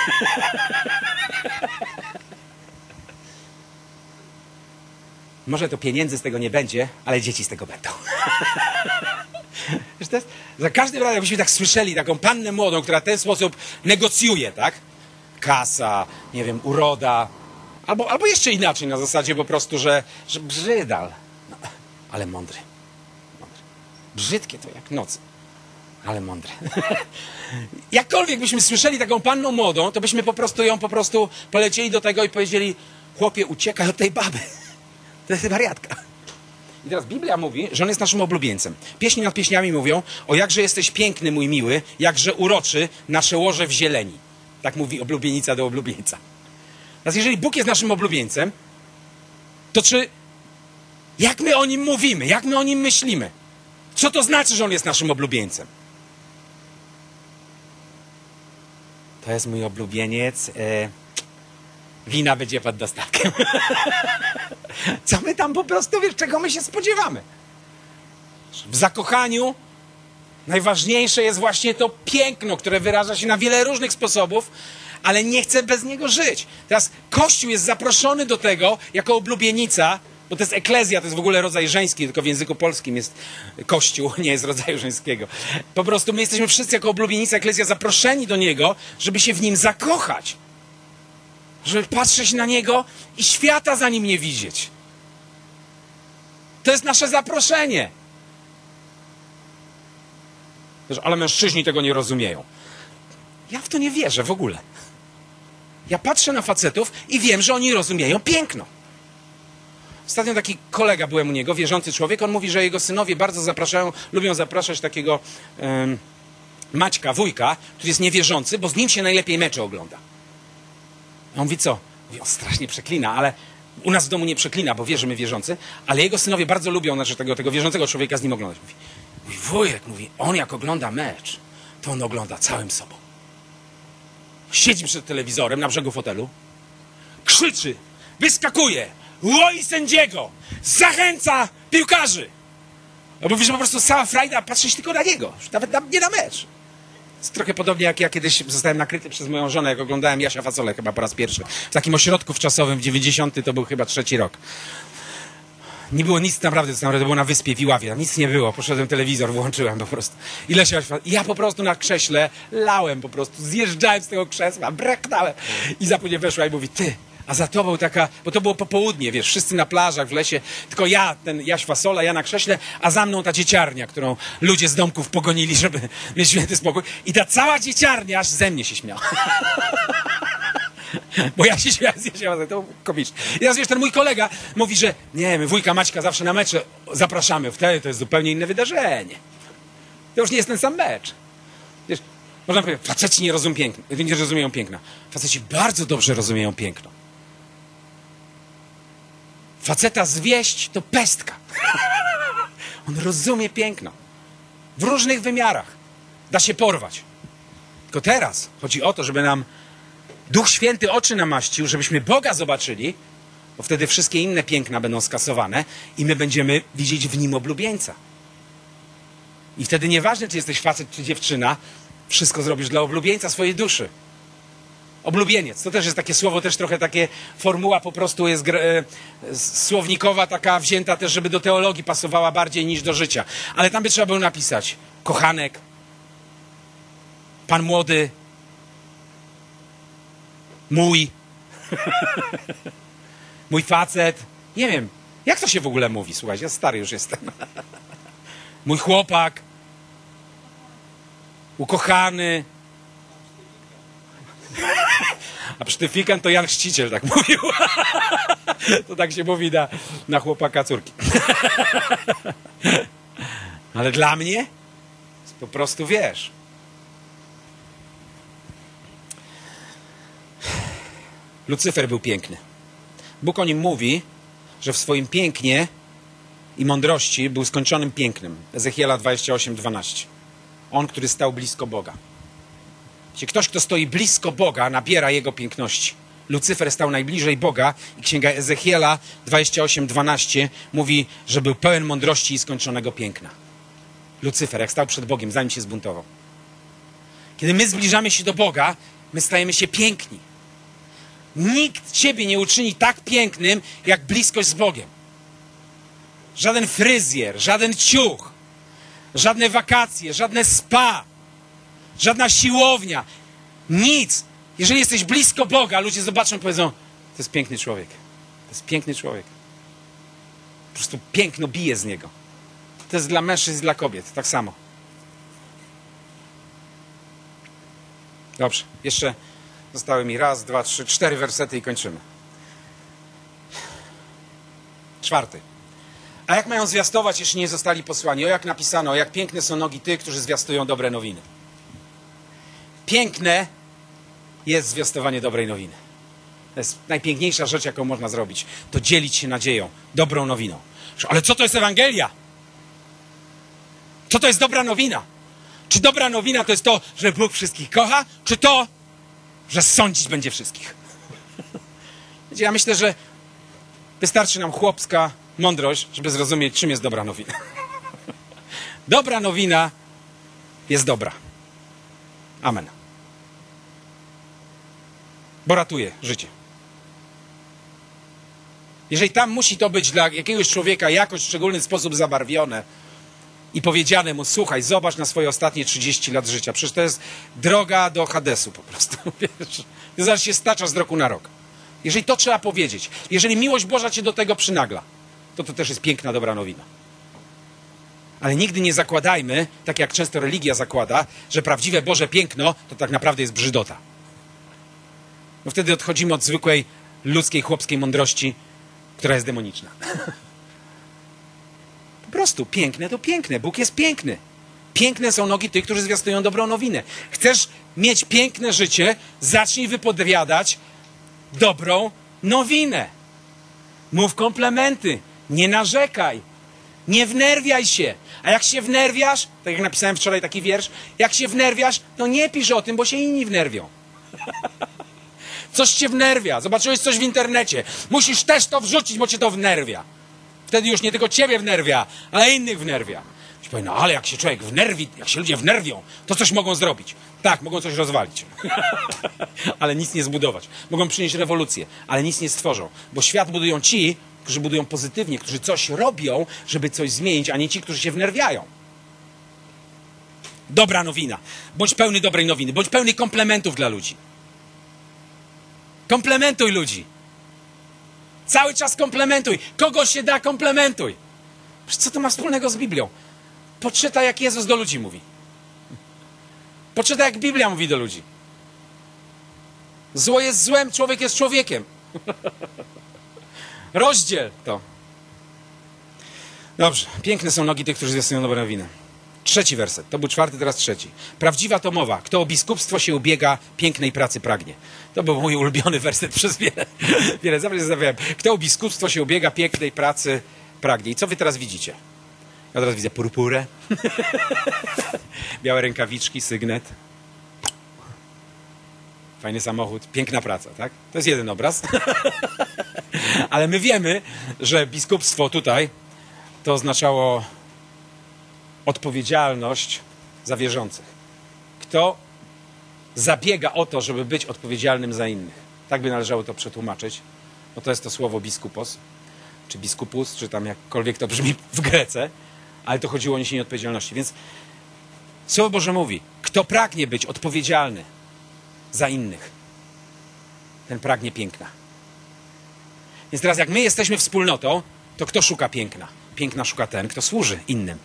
Może to pieniędzy z tego nie będzie, ale dzieci z tego będą. Wiesz, to jest, za każdym razem, jakbyśmy tak słyszeli taką pannę młodą, która w ten sposób negocjuje, tak? Kasa, nie wiem, uroda. Albo jeszcze inaczej na zasadzie po prostu, że brzydal. No, ale mądry. Brzydkie to jak noc, ale mądre. Jakkolwiek byśmy słyszeli taką panną młodą, to byśmy ją polecieli do tego i powiedzieli: chłopie, uciekaj od tej baby. To jest wariatka. I teraz Biblia mówi, że On jest naszym oblubieńcem. Pieśni nad pieśniami mówią: o jakże jesteś piękny, mój miły, jakże uroczy nasze łoże w zieleni. Tak mówi oblubienica do oblubieńca. Teraz jeżeli Bóg jest naszym oblubieńcem, to jak my o Nim mówimy, jak my o Nim myślimy? Co to znaczy, że On jest naszym oblubieńcem? To jest mój oblubieniec. Wina będzie pod dostatkiem. Co my tam po prostu, czego my się spodziewamy? W zakochaniu najważniejsze jest właśnie to piękno, które wyraża się na wiele różnych sposobów, ale nie chcę bez niego żyć. Teraz Kościół jest zaproszony do tego jako oblubienica, bo to jest eklezja, to jest w ogóle rodzaj żeński, tylko w języku polskim jest Kościół, nie jest rodzaju żeńskiego. Po prostu my jesteśmy wszyscy jako oblubienica, eklezja zaproszeni do Niego, żeby się w Nim zakochać. Żeby patrzeć na Niego i świata za Nim nie widzieć. To jest nasze zaproszenie. Ale mężczyźni tego nie rozumieją. Ja w to nie wierzę w ogóle. Ja patrzę na facetów i wiem, że oni rozumieją piękno. Ostatnio taki kolega, byłem u niego, wierzący człowiek, on mówi, że jego synowie bardzo lubią zapraszać takiego Maćka, wujka, który jest niewierzący, bo z nim się najlepiej mecze ogląda. A on mówi, co? Mówi, on strasznie przeklina, ale u nas w domu nie przeklina, bo wie, że my wierzący, ale jego synowie bardzo lubią tego wierzącego człowieka z nim oglądać. Mówi, wujek, mówi, on jak ogląda mecz, to on ogląda całym sobą. Siedzi przed telewizorem na brzegu fotelu, krzyczy, wyskakuje, łoi sędziego, zachęca piłkarzy. Bo mówi, że po prostu cała frajda patrzeć tylko na niego, nawet nie na mecz. Jest trochę podobnie jak ja kiedyś zostałem nakryty przez moją żonę, jak oglądałem Jasia Fasolę chyba po raz pierwszy. W takim ośrodku wczasowym w 90. to był chyba 3. rok. Nie było nic naprawdę, to było na wyspie w Iławie, tam nic nie było. Poszedłem telewizor, włączyłem po prostu. I ja po prostu na krześle lałem po prostu, zjeżdżałem z tego krzesła, breknąłem. I zapewne weszła i mówi, ty, a za tobą taka, bo to było popołudnie, wiesz, wszyscy na plażach, w lesie, tylko ja, ten Jaś Fasola, ja na krześle, a za mną ta dzieciarnia, którą ludzie z domków pogonili, żeby mieć święty spokój. I ta cała dzieciarnia aż ze mnie się śmiała. Bo ja się śmiałem, to komicznie. I teraz wiesz, ten mój kolega mówi, że nie, my wujka Maćka zawsze na mecze zapraszamy. Wtedy to jest zupełnie inne wydarzenie. To już nie jest ten sam mecz. Wiesz, można powiedzieć, faceci nie rozumieją piękna. Faceci bardzo dobrze rozumieją piękno. Faceta zwieść to pestka. On rozumie piękno. W różnych wymiarach. Da się porwać. Tylko teraz chodzi o to, żeby nam Duch Święty oczy namaścił, żebyśmy Boga zobaczyli, bo wtedy wszystkie inne piękna będą skasowane i my będziemy widzieć w Nim oblubieńca. I wtedy nieważne, czy jesteś facet, czy dziewczyna, wszystko zrobisz dla oblubieńca swojej duszy. Oblubieniec. To też jest takie słowo, też trochę takie formuła po prostu jest słownikowa, taka wzięta też, żeby do teologii pasowała bardziej niż do życia. Ale tam by trzeba było napisać kochanek, pan młody, mój, mój facet. Nie wiem, jak to się w ogóle mówi, słuchajcie, ja stary już jestem. Mój chłopak, ukochany. A psztyfikan to Jan Chrzciciel tak mówił. To tak się mówi na chłopaka córki. Ale dla mnie po prostu wiesz. Lucyfer był piękny. Bóg o nim mówi, że w swoim pięknie i mądrości był skończonym pięknem. Ezechiela 28:12. On, który stał blisko Boga. Ktoś, kto stoi blisko Boga, nabiera Jego piękności. Lucyfer stał najbliżej Boga i księga Ezechiela 28:12 mówi, że był pełen mądrości i skończonego piękna. Lucyfer, jak stał przed Bogiem, zanim się zbuntował. Kiedy my zbliżamy się do Boga, my stajemy się piękni. Nikt ciebie nie uczyni tak pięknym, jak bliskość z Bogiem. Żaden fryzjer, żaden ciuch, żadne wakacje, żadne spa, żadna siłownia, nic. Jeżeli jesteś blisko Boga, ludzie zobaczą i powiedzą, to jest piękny człowiek. To jest piękny człowiek. Po prostu piękno bije z niego. To jest dla mężczyzn i dla kobiet, tak samo. Dobrze, jeszcze zostały mi 1, 2, 3, 4 wersety i kończymy. 4. A jak mają zwiastować, jeśli nie zostali posłani? O, jak napisano, jak piękne są nogi tych, którzy zwiastują dobre nowiny. Piękne jest zwiastowanie dobrej nowiny. To jest najpiękniejsza rzecz, jaką można zrobić. To dzielić się nadzieją, dobrą nowiną. Ale co to jest Ewangelia? Co to jest dobra nowina? Czy dobra nowina to jest to, że Bóg wszystkich kocha? Czy to, że sądzić będzie wszystkich? Ja myślę, że wystarczy nam chłopska mądrość, żeby zrozumieć, czym jest dobra nowina. Dobra nowina jest dobra. Amen. Bo ratuje życie. Jeżeli tam musi to być dla jakiegoś człowieka jakoś w szczególny sposób zabarwione i powiedziane mu, słuchaj, zobacz na swoje ostatnie 30 lat życia. Przecież to jest droga do Hadesu po prostu. Wiesz? Zaraz się stacza z roku na rok. Jeżeli to trzeba powiedzieć, jeżeli miłość Boża cię do tego przynagla, to też jest piękna, dobra nowina. Ale nigdy nie zakładajmy, tak jak często religia zakłada, że prawdziwe Boże piękno to tak naprawdę jest brzydota. Bo wtedy odchodzimy od zwykłej ludzkiej, chłopskiej mądrości, która jest demoniczna. Po prostu piękne to piękne. Bóg jest piękny. Piękne są nogi tych, którzy zwiastują dobrą nowinę. Chcesz mieć piękne życie? Zacznij wypowiadać dobrą nowinę. Mów komplementy. Nie narzekaj. Nie wnerwiaj się. A jak się wnerwiasz, tak jak napisałem wczoraj taki wiersz, jak się wnerwiasz, to nie pisz o tym, bo się inni wnerwią. Coś cię wnerwia. Zobaczyłeś coś w internecie. Musisz też to wrzucić, bo cię to wnerwia. Wtedy już nie tylko ciebie wnerwia, ale innych wnerwia. Powie, no ale jak się człowiek wnerwi, jak się ludzie wnerwią, to coś mogą zrobić. Tak, mogą coś rozwalić. Ale nic nie zbudować. Mogą przynieść rewolucję, ale nic nie stworzą. Bo świat budują ci, którzy budują pozytywnie, którzy coś robią, żeby coś zmienić, a nie ci, którzy się wnerwiają. Dobra nowina. Bądź pełny dobrej nowiny. Bądź pełny komplementów dla ludzi. Komplementuj ludzi. Cały czas komplementuj. Kogo się da, komplementuj. Co to ma wspólnego z Biblią? Poczytaj, jak Jezus do ludzi mówi. Poczytaj, jak Biblia mówi do ludzi. Zło jest złem, człowiek jest człowiekiem. Rozdziel to. Dobrze, piękne są nogi tych, którzy zwiastują dobrą nowinę. 3 werset, to był 4, teraz 3. Prawdziwa to mowa, kto o biskupstwo się ubiega, pięknej pracy pragnie. To był mój ulubiony werset przez wiele zawsze zastanawiałem. Kto o biskupstwo się ubiega, pięknej pracy pragnie. I co wy teraz widzicie? Ja teraz widzę purpurę, białe rękawiczki, sygnet, fajny samochód, piękna praca, tak? To jest jeden obraz. Ale my wiemy, że biskupstwo tutaj to oznaczało odpowiedzialność za wierzących. Kto zabiega o to, żeby być odpowiedzialnym za innych. Tak by należało to przetłumaczyć. No to jest to słowo biskupos, czy biskupus, czy tam jakkolwiek to brzmi w Grece, ale to chodziło o niesienie odpowiedzialności. Więc Słowo Boże mówi, kto pragnie być odpowiedzialny za innych, ten pragnie piękna. Więc teraz jak my jesteśmy wspólnotą, to kto szuka piękna? Piękna szuka ten, kto służy innym.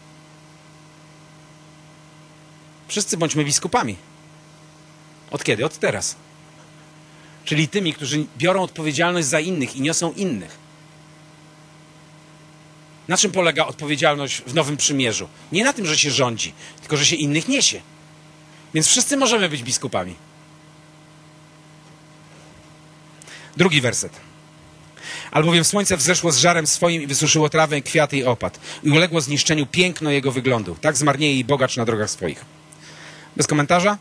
Wszyscy bądźmy biskupami. Od kiedy? Od teraz. Czyli tymi, którzy biorą odpowiedzialność za innych i niosą innych. Na czym polega odpowiedzialność w Nowym Przymierzu? Nie na tym, że się rządzi, tylko że się innych niesie. Więc wszyscy możemy być biskupami. 2 werset. Albowiem słońce wzeszło z żarem swoim i wysuszyło trawę, kwiaty i opad. I uległo zniszczeniu piękno jego wyglądu. Tak zmarnieje i bogacz na drogach swoich. Bez komentarza?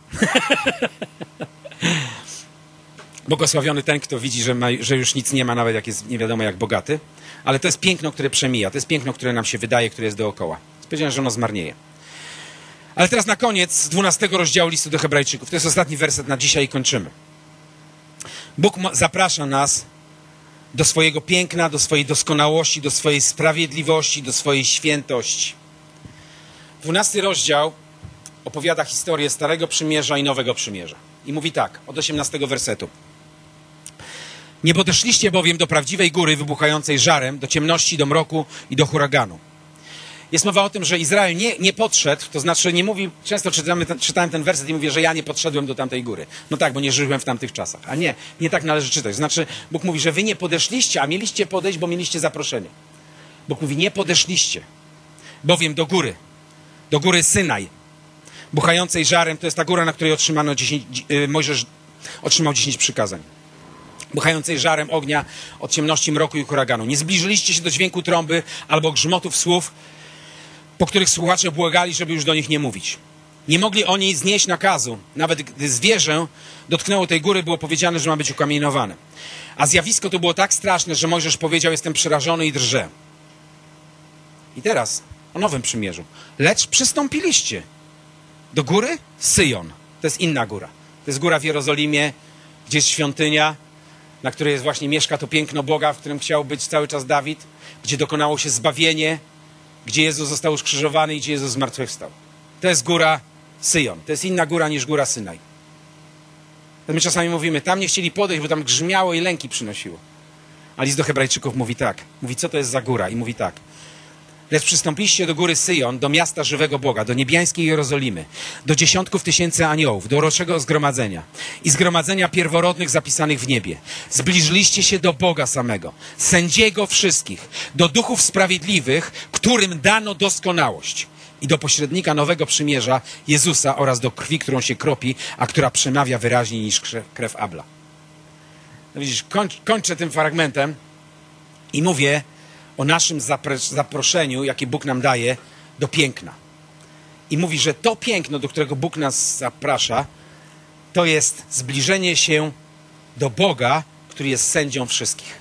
Błogosławiony ten, kto widzi, że już nic nie ma, nawet jak jest nie wiadomo jak bogaty. Ale to jest piękno, które przemija. To jest piękno, które nam się wydaje, które jest dookoła. Powiedziałem, że ono zmarnieje. Ale teraz na koniec 12 rozdziału listu do Hebrajczyków. To jest ostatni werset na dzisiaj i kończymy. Bóg zaprasza nas do swojego piękna, do swojej doskonałości, do swojej sprawiedliwości, do swojej świętości. 12 rozdział opowiada historię Starego Przymierza i Nowego Przymierza. I mówi tak, od 18 wersetu. Nie podeszliście bowiem do prawdziwej góry wybuchającej żarem, do ciemności, do mroku i do huraganu. Jest mowa o tym, że Izrael nie podszedł, to znaczy nie mówi, często czytałem ten werset i mówię, że ja nie podszedłem do tamtej góry. No tak, bo nie żyłem w tamtych czasach. A nie tak należy czytać. Znaczy Bóg mówi, że wy nie podeszliście, a mieliście podejść, bo mieliście zaproszenie. Bóg mówi, nie podeszliście, bowiem do góry Synaj, buchającej żarem, to jest ta góra, na której Mojżesz otrzymał 10 przykazań. Buchającej żarem ognia od ciemności, mroku i huraganu. Nie zbliżyliście się do dźwięku trąby albo grzmotów słów, po których słuchacze błagali, żeby już do nich nie mówić. Nie mogli oni znieść nakazu. Nawet gdy zwierzę dotknęło tej góry, było powiedziane, że ma być ukamienowane. A zjawisko to było tak straszne, że Mojżesz powiedział, jestem przerażony i drżę. I teraz o Nowym Przymierzu. Lecz przystąpiliście do góry Syjon. To jest inna góra. To jest góra w Jerozolimie, gdzie jest świątynia, na której właśnie mieszka to piękno Boga, w którym chciał być cały czas Dawid, gdzie dokonało się zbawienie, gdzie Jezus został ukrzyżowany i gdzie Jezus zmartwychwstał. To jest góra Syjon. To jest inna góra niż góra Synaj. My czasami mówimy, tam nie chcieli podejść, bo tam grzmiało i lęki przynosiło. A list do Hebrajczyków mówi tak. Mówi, co to jest za góra? I mówi tak. Lecz przystąpiliście do góry Syjon, do miasta żywego Boga, do niebiańskiej Jerozolimy, do dziesiątków tysięcy aniołów, do uroczego zgromadzenia i zgromadzenia pierworodnych zapisanych w niebie. Zbliżyliście się do Boga samego, sędziego wszystkich, do duchów sprawiedliwych, którym dano doskonałość i do pośrednika nowego przymierza Jezusa oraz do krwi, którą się kropi, a która przemawia wyraźniej niż krew Abla. No widzisz, kończę tym fragmentem i mówię o naszym zaproszeniu, jakie Bóg nam daje do piękna. I mówi, że to piękno, do którego Bóg nas zaprasza, to jest zbliżenie się do Boga, który jest sędzią wszystkich.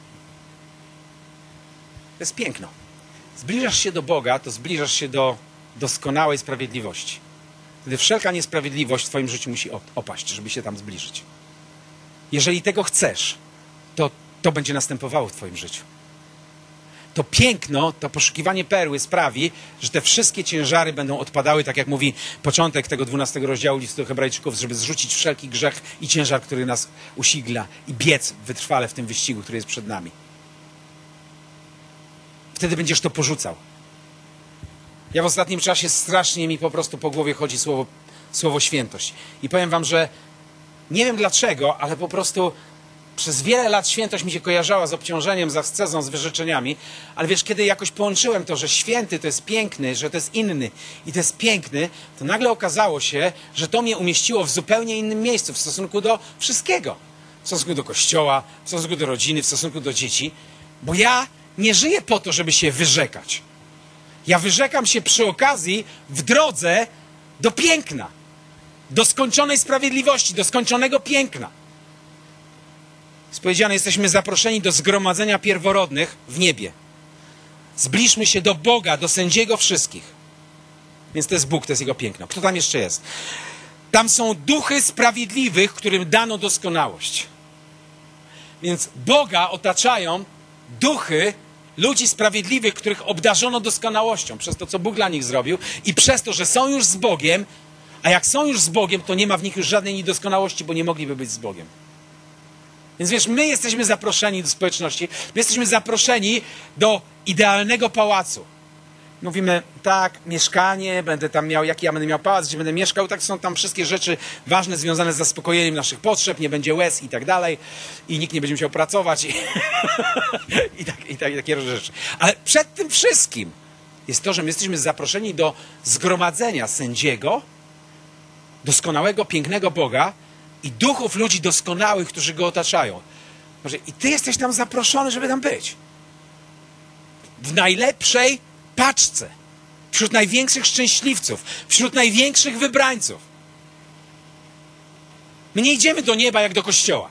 To jest piękno. Zbliżasz się do Boga, to zbliżasz się do doskonałej sprawiedliwości. Wtedy wszelka niesprawiedliwość w twoim życiu musi opaść, żeby się tam zbliżyć. Jeżeli tego chcesz, to będzie następowało w twoim życiu. To piękno, to poszukiwanie perły sprawi, że te wszystkie ciężary będą odpadały, tak jak mówi początek tego 12 rozdziału listu do Hebrajczyków, żeby zrzucić wszelki grzech i ciężar, który nas usigla i biec wytrwale w tym wyścigu, który jest przed nami. Wtedy będziesz to porzucał. Ja w ostatnim czasie strasznie mi po prostu po głowie chodzi słowo świętość. I powiem wam, że Nie wiem dlaczego, ale po prostu przez wiele lat świętość mi się kojarzyła z obciążeniem, z ascezą, z wyrzeczeniami, ale wiesz, kiedy jakoś połączyłem to, że święty to jest piękny, że to jest inny i to jest piękny, to nagle okazało się, że to mnie umieściło w zupełnie innym miejscu w stosunku do wszystkiego. W stosunku do kościoła, w stosunku do rodziny, w stosunku do dzieci, bo ja nie żyję po to, żeby się wyrzekać. Ja wyrzekam się przy okazji w drodze do piękna, do skończonej sprawiedliwości, do skończonego piękna. Jest powiedziane, jesteśmy zaproszeni do zgromadzenia pierworodnych w niebie. Zbliżmy się do Boga, do sędziego wszystkich. Więc to jest Bóg, to jest Jego piękno. Kto tam jeszcze jest? Tam są duchy sprawiedliwych, którym dano doskonałość. Więc Boga otaczają duchy ludzi sprawiedliwych, których obdarzono doskonałością przez to, co Bóg dla nich zrobił i przez to, że są już z Bogiem, a jak są już z Bogiem, to nie ma w nich już żadnej niedoskonałości, bo nie mogliby być z Bogiem. Więc wiesz, my jesteśmy zaproszeni do społeczności, my jesteśmy zaproszeni do idealnego pałacu. Mówimy, tak, mieszkanie, będę tam miał, jaki ja będę miał pałac, gdzie będę mieszkał, tak są tam wszystkie rzeczy ważne związane z zaspokojeniem naszych potrzeb, nie będzie łez i tak dalej, i nikt nie będzie musiał pracować i takie różne rzeczy. Ale przed tym wszystkim jest to, że my jesteśmy zaproszeni do zgromadzenia sędziego, doskonałego, pięknego Boga i duchów ludzi doskonałych, którzy go otaczają. I ty jesteś tam zaproszony, żeby tam być. W najlepszej paczce. Wśród największych szczęśliwców. Wśród największych wybrańców. My nie idziemy do nieba jak do kościoła.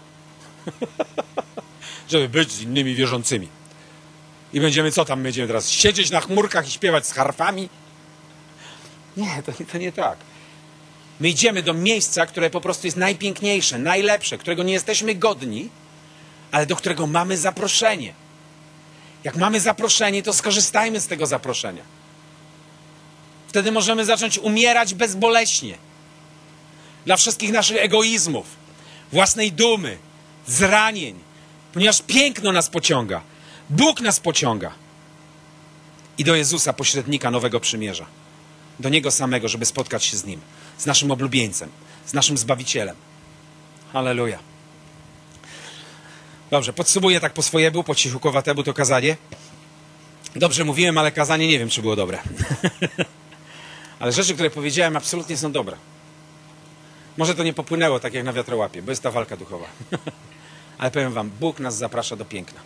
Żeby być z innymi wierzącymi. I będziemy, co tam będziemy teraz? Siedzieć na chmurkach i śpiewać z harfami? Nie, to nie tak. My idziemy do miejsca, które po prostu jest najpiękniejsze, najlepsze, którego nie jesteśmy godni, ale do którego mamy zaproszenie. Jak mamy zaproszenie, to skorzystajmy z tego zaproszenia. Wtedy możemy zacząć umierać bezboleśnie. Dla wszystkich naszych egoizmów, własnej dumy, zranień. Ponieważ piękno nas pociąga. Bóg nas pociąga. I do Jezusa, pośrednika nowego przymierza. Do Niego samego, żeby spotkać się z Nim. Z naszym oblubieńcem. Z naszym Zbawicielem. Halleluja. Dobrze, podsumuję tak po swojemu, po cichukowatemu to kazanie. Dobrze mówiłem, ale kazanie nie wiem, czy było dobre. Ale rzeczy, które powiedziałem, absolutnie są dobre. Może to nie popłynęło tak jak na wiatrołapie, bo jest ta walka duchowa. Ale powiem wam, Bóg nas zaprasza do piękna.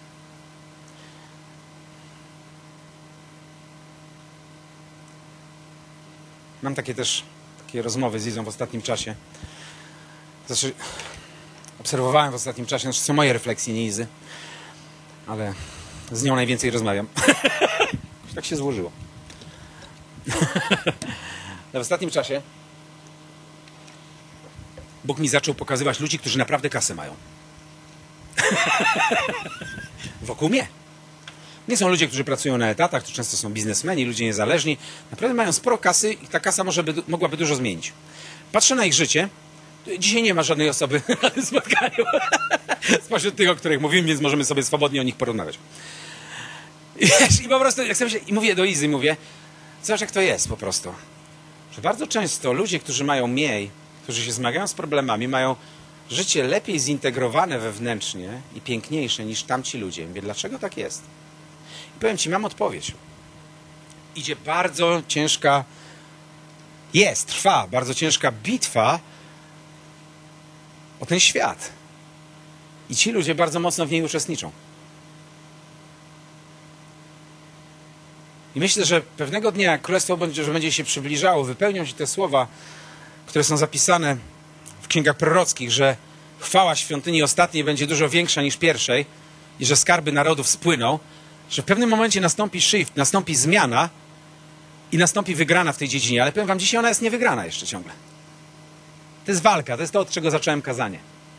Mam takie rozmowy z Izą w ostatnim czasie. Znaczy, obserwowałem w ostatnim czasie, znaczy są moje refleksje, nie Izy, ale z nią najwięcej rozmawiam. Tak się złożyło. Ale w ostatnim czasie Bóg mi zaczął pokazywać ludzi, którzy naprawdę kasę mają. Wokół mnie. Nie są ludzie, którzy pracują na etatach, to często są biznesmeni, ludzie niezależni. Naprawdę mają sporo kasy i ta kasa mogłaby dużo zmienić. Patrzę na ich życie. Dzisiaj nie ma żadnej osoby na tym spotkaniu spośród tych, o których mówimy, więc możemy sobie swobodnie o nich porozmawiać. I po prostu, jak sobie i mówię do Izy, zobacz jak to jest po prostu. Że bardzo często ludzie, którzy mają mniej, którzy się zmagają z problemami, mają życie lepiej zintegrowane wewnętrznie i piękniejsze niż tamci ludzie. Mówię, dlaczego tak jest? I powiem ci, mam odpowiedź. Idzie bardzo ciężka, trwa bardzo ciężka bitwa o ten świat. I ci ludzie bardzo mocno w niej uczestniczą. I myślę, że pewnego dnia, jak Królestwo będzie się przybliżało, wypełnią się te słowa, które są zapisane w księgach prorockich, że chwała świątyni ostatniej będzie dużo większa niż pierwszej i że skarby narodów spłyną, że w pewnym momencie nastąpi shift, nastąpi zmiana i nastąpi wygrana w tej dziedzinie. Ale powiem wam, dzisiaj ona jest niewygrana jeszcze ciągle. To jest walka, to jest to, od czego zacząłem kazanie.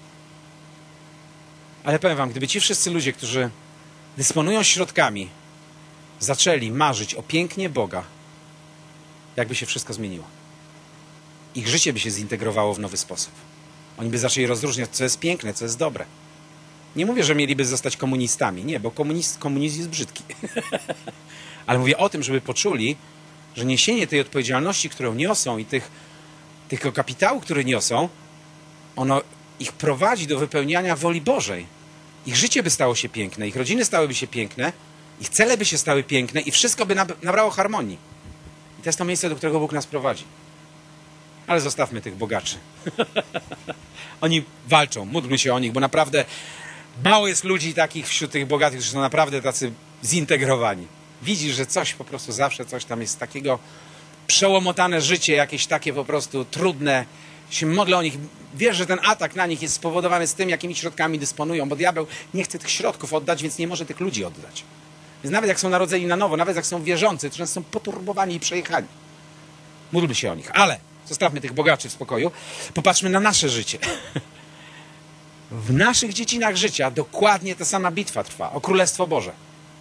Ale powiem wam, gdyby ci wszyscy ludzie, którzy dysponują środkami, zaczęli marzyć o pięknie Boga, jakby się wszystko zmieniło. Ich życie by się zintegrowało w nowy sposób. Oni by zaczęli rozróżniać, co jest piękne, co jest dobre. Nie mówię, że mieliby zostać komunistami. Nie, bo komunizm jest brzydki. Ale mówię o tym, żeby poczuli, że niesienie tej odpowiedzialności, którą niosą i tego kapitału, który niosą, ono ich prowadzi do wypełniania woli Bożej. Ich życie by stało się piękne, ich rodziny stałyby się piękne, ich cele by się stały piękne i wszystko by nabrało harmonii. I to jest to miejsce, do którego Bóg nas prowadzi. Ale zostawmy tych bogaczy. Oni walczą, módlmy się o nich, bo naprawdę mało jest ludzi takich wśród tych bogatych, którzy są naprawdę tacy zintegrowani. Widzisz, że coś po prostu zawsze, coś tam jest takiego przełomotane życie, jakieś takie po prostu trudne. Się modlę o nich. Wiesz, że ten atak na nich jest spowodowany z tym, jakimi środkami dysponują, bo diabeł nie chce tych środków oddać, więc nie może tych ludzi oddać. Więc nawet jak są narodzeni na nowo, nawet jak są wierzący, to często są poturbowani i przejechani. Módlmy się o nich, ale zostawmy tych bogaczy w spokoju. Popatrzmy na nasze życie. W naszych dziedzinach życia dokładnie ta sama bitwa trwa o Królestwo Boże.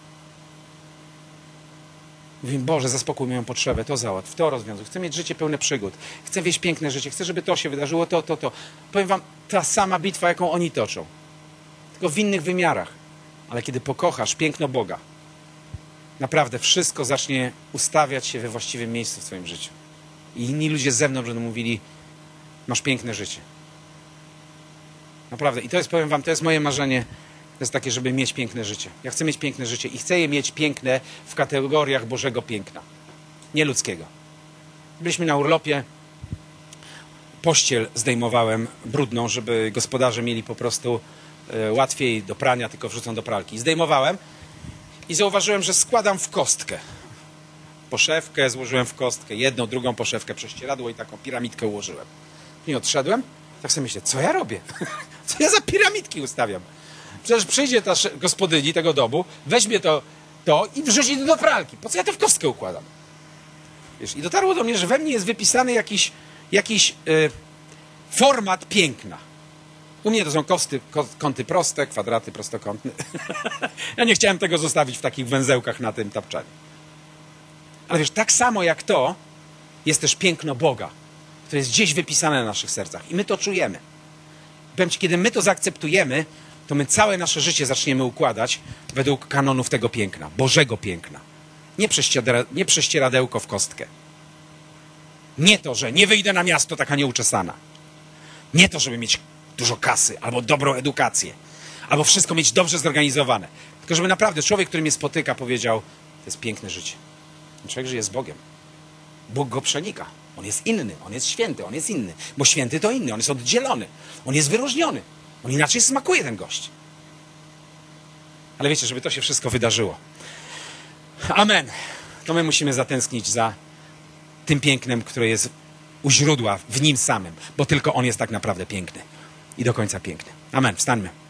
Mówię, Boże, zaspokój moją potrzebę, to załatw, to rozwiązuj. Chcę mieć życie pełne przygód. Chcę wieść piękne życie. Chcę, żeby to się wydarzyło, to. Powiem wam, ta sama bitwa, jaką oni toczą. Tylko w innych wymiarach. Ale kiedy pokochasz piękno Boga, naprawdę wszystko zacznie ustawiać się we właściwym miejscu w twoim życiu. I inni ludzie z zewnątrz będą mówili, masz piękne życie. Naprawdę. I to jest, powiem wam, to jest moje marzenie. To jest takie, żeby mieć piękne życie. Ja chcę mieć piękne życie i chcę je mieć piękne w kategoriach Bożego piękna. Nie ludzkiego. Byliśmy na urlopie. Pościel zdejmowałem brudną, żeby gospodarze mieli po prostu łatwiej do prania, tylko wrzucą do pralki. Zdejmowałem i zauważyłem, że składam w kostkę. Poszewkę złożyłem w kostkę, jedną, drugą poszewkę, prześcieradło i taką piramidkę ułożyłem. I odszedłem. Tak sobie myślę, co ja robię? Co ja za piramidki ustawiam? Przecież przyjdzie ta gospodyni tego domu, weźmie to i wrzuci to do pralki. Po co ja to w kostkę układam? Wiesz, i dotarło do mnie, że we mnie jest wypisany jakiś format piękna. U mnie to są kąty proste, kwadraty prostokątne. Ja nie chciałem tego zostawić w takich węzełkach na tym tapczanie. Ale wiesz, tak samo jak to jest też piękno Boga, które jest gdzieś wypisane na naszych sercach. I my to czujemy. Powiem ci, kiedy my to zaakceptujemy, to my całe nasze życie zaczniemy układać według kanonów tego piękna, Bożego piękna. Nie prześcieradełko w kostkę. Nie to, że nie wyjdę na miasto taka nieuczesana. Nie to, żeby mieć dużo kasy, albo dobrą edukację, albo wszystko mieć dobrze zorganizowane. Tylko żeby naprawdę człowiek, który mnie spotyka, powiedział, to jest piękne życie. Człowiek żyje z Bogiem. Bóg go przenika. On jest inny, on jest święty, on jest inny. Bo święty to inny, on jest oddzielony. On jest wyróżniony. On inaczej smakuje, ten gość. Ale wiecie, żeby to się wszystko wydarzyło. Amen. To my musimy zatęsknić za tym pięknem, które jest u źródła, w nim samym. Bo tylko on jest tak naprawdę piękny. I do końca piękny. Amen. Wstańmy.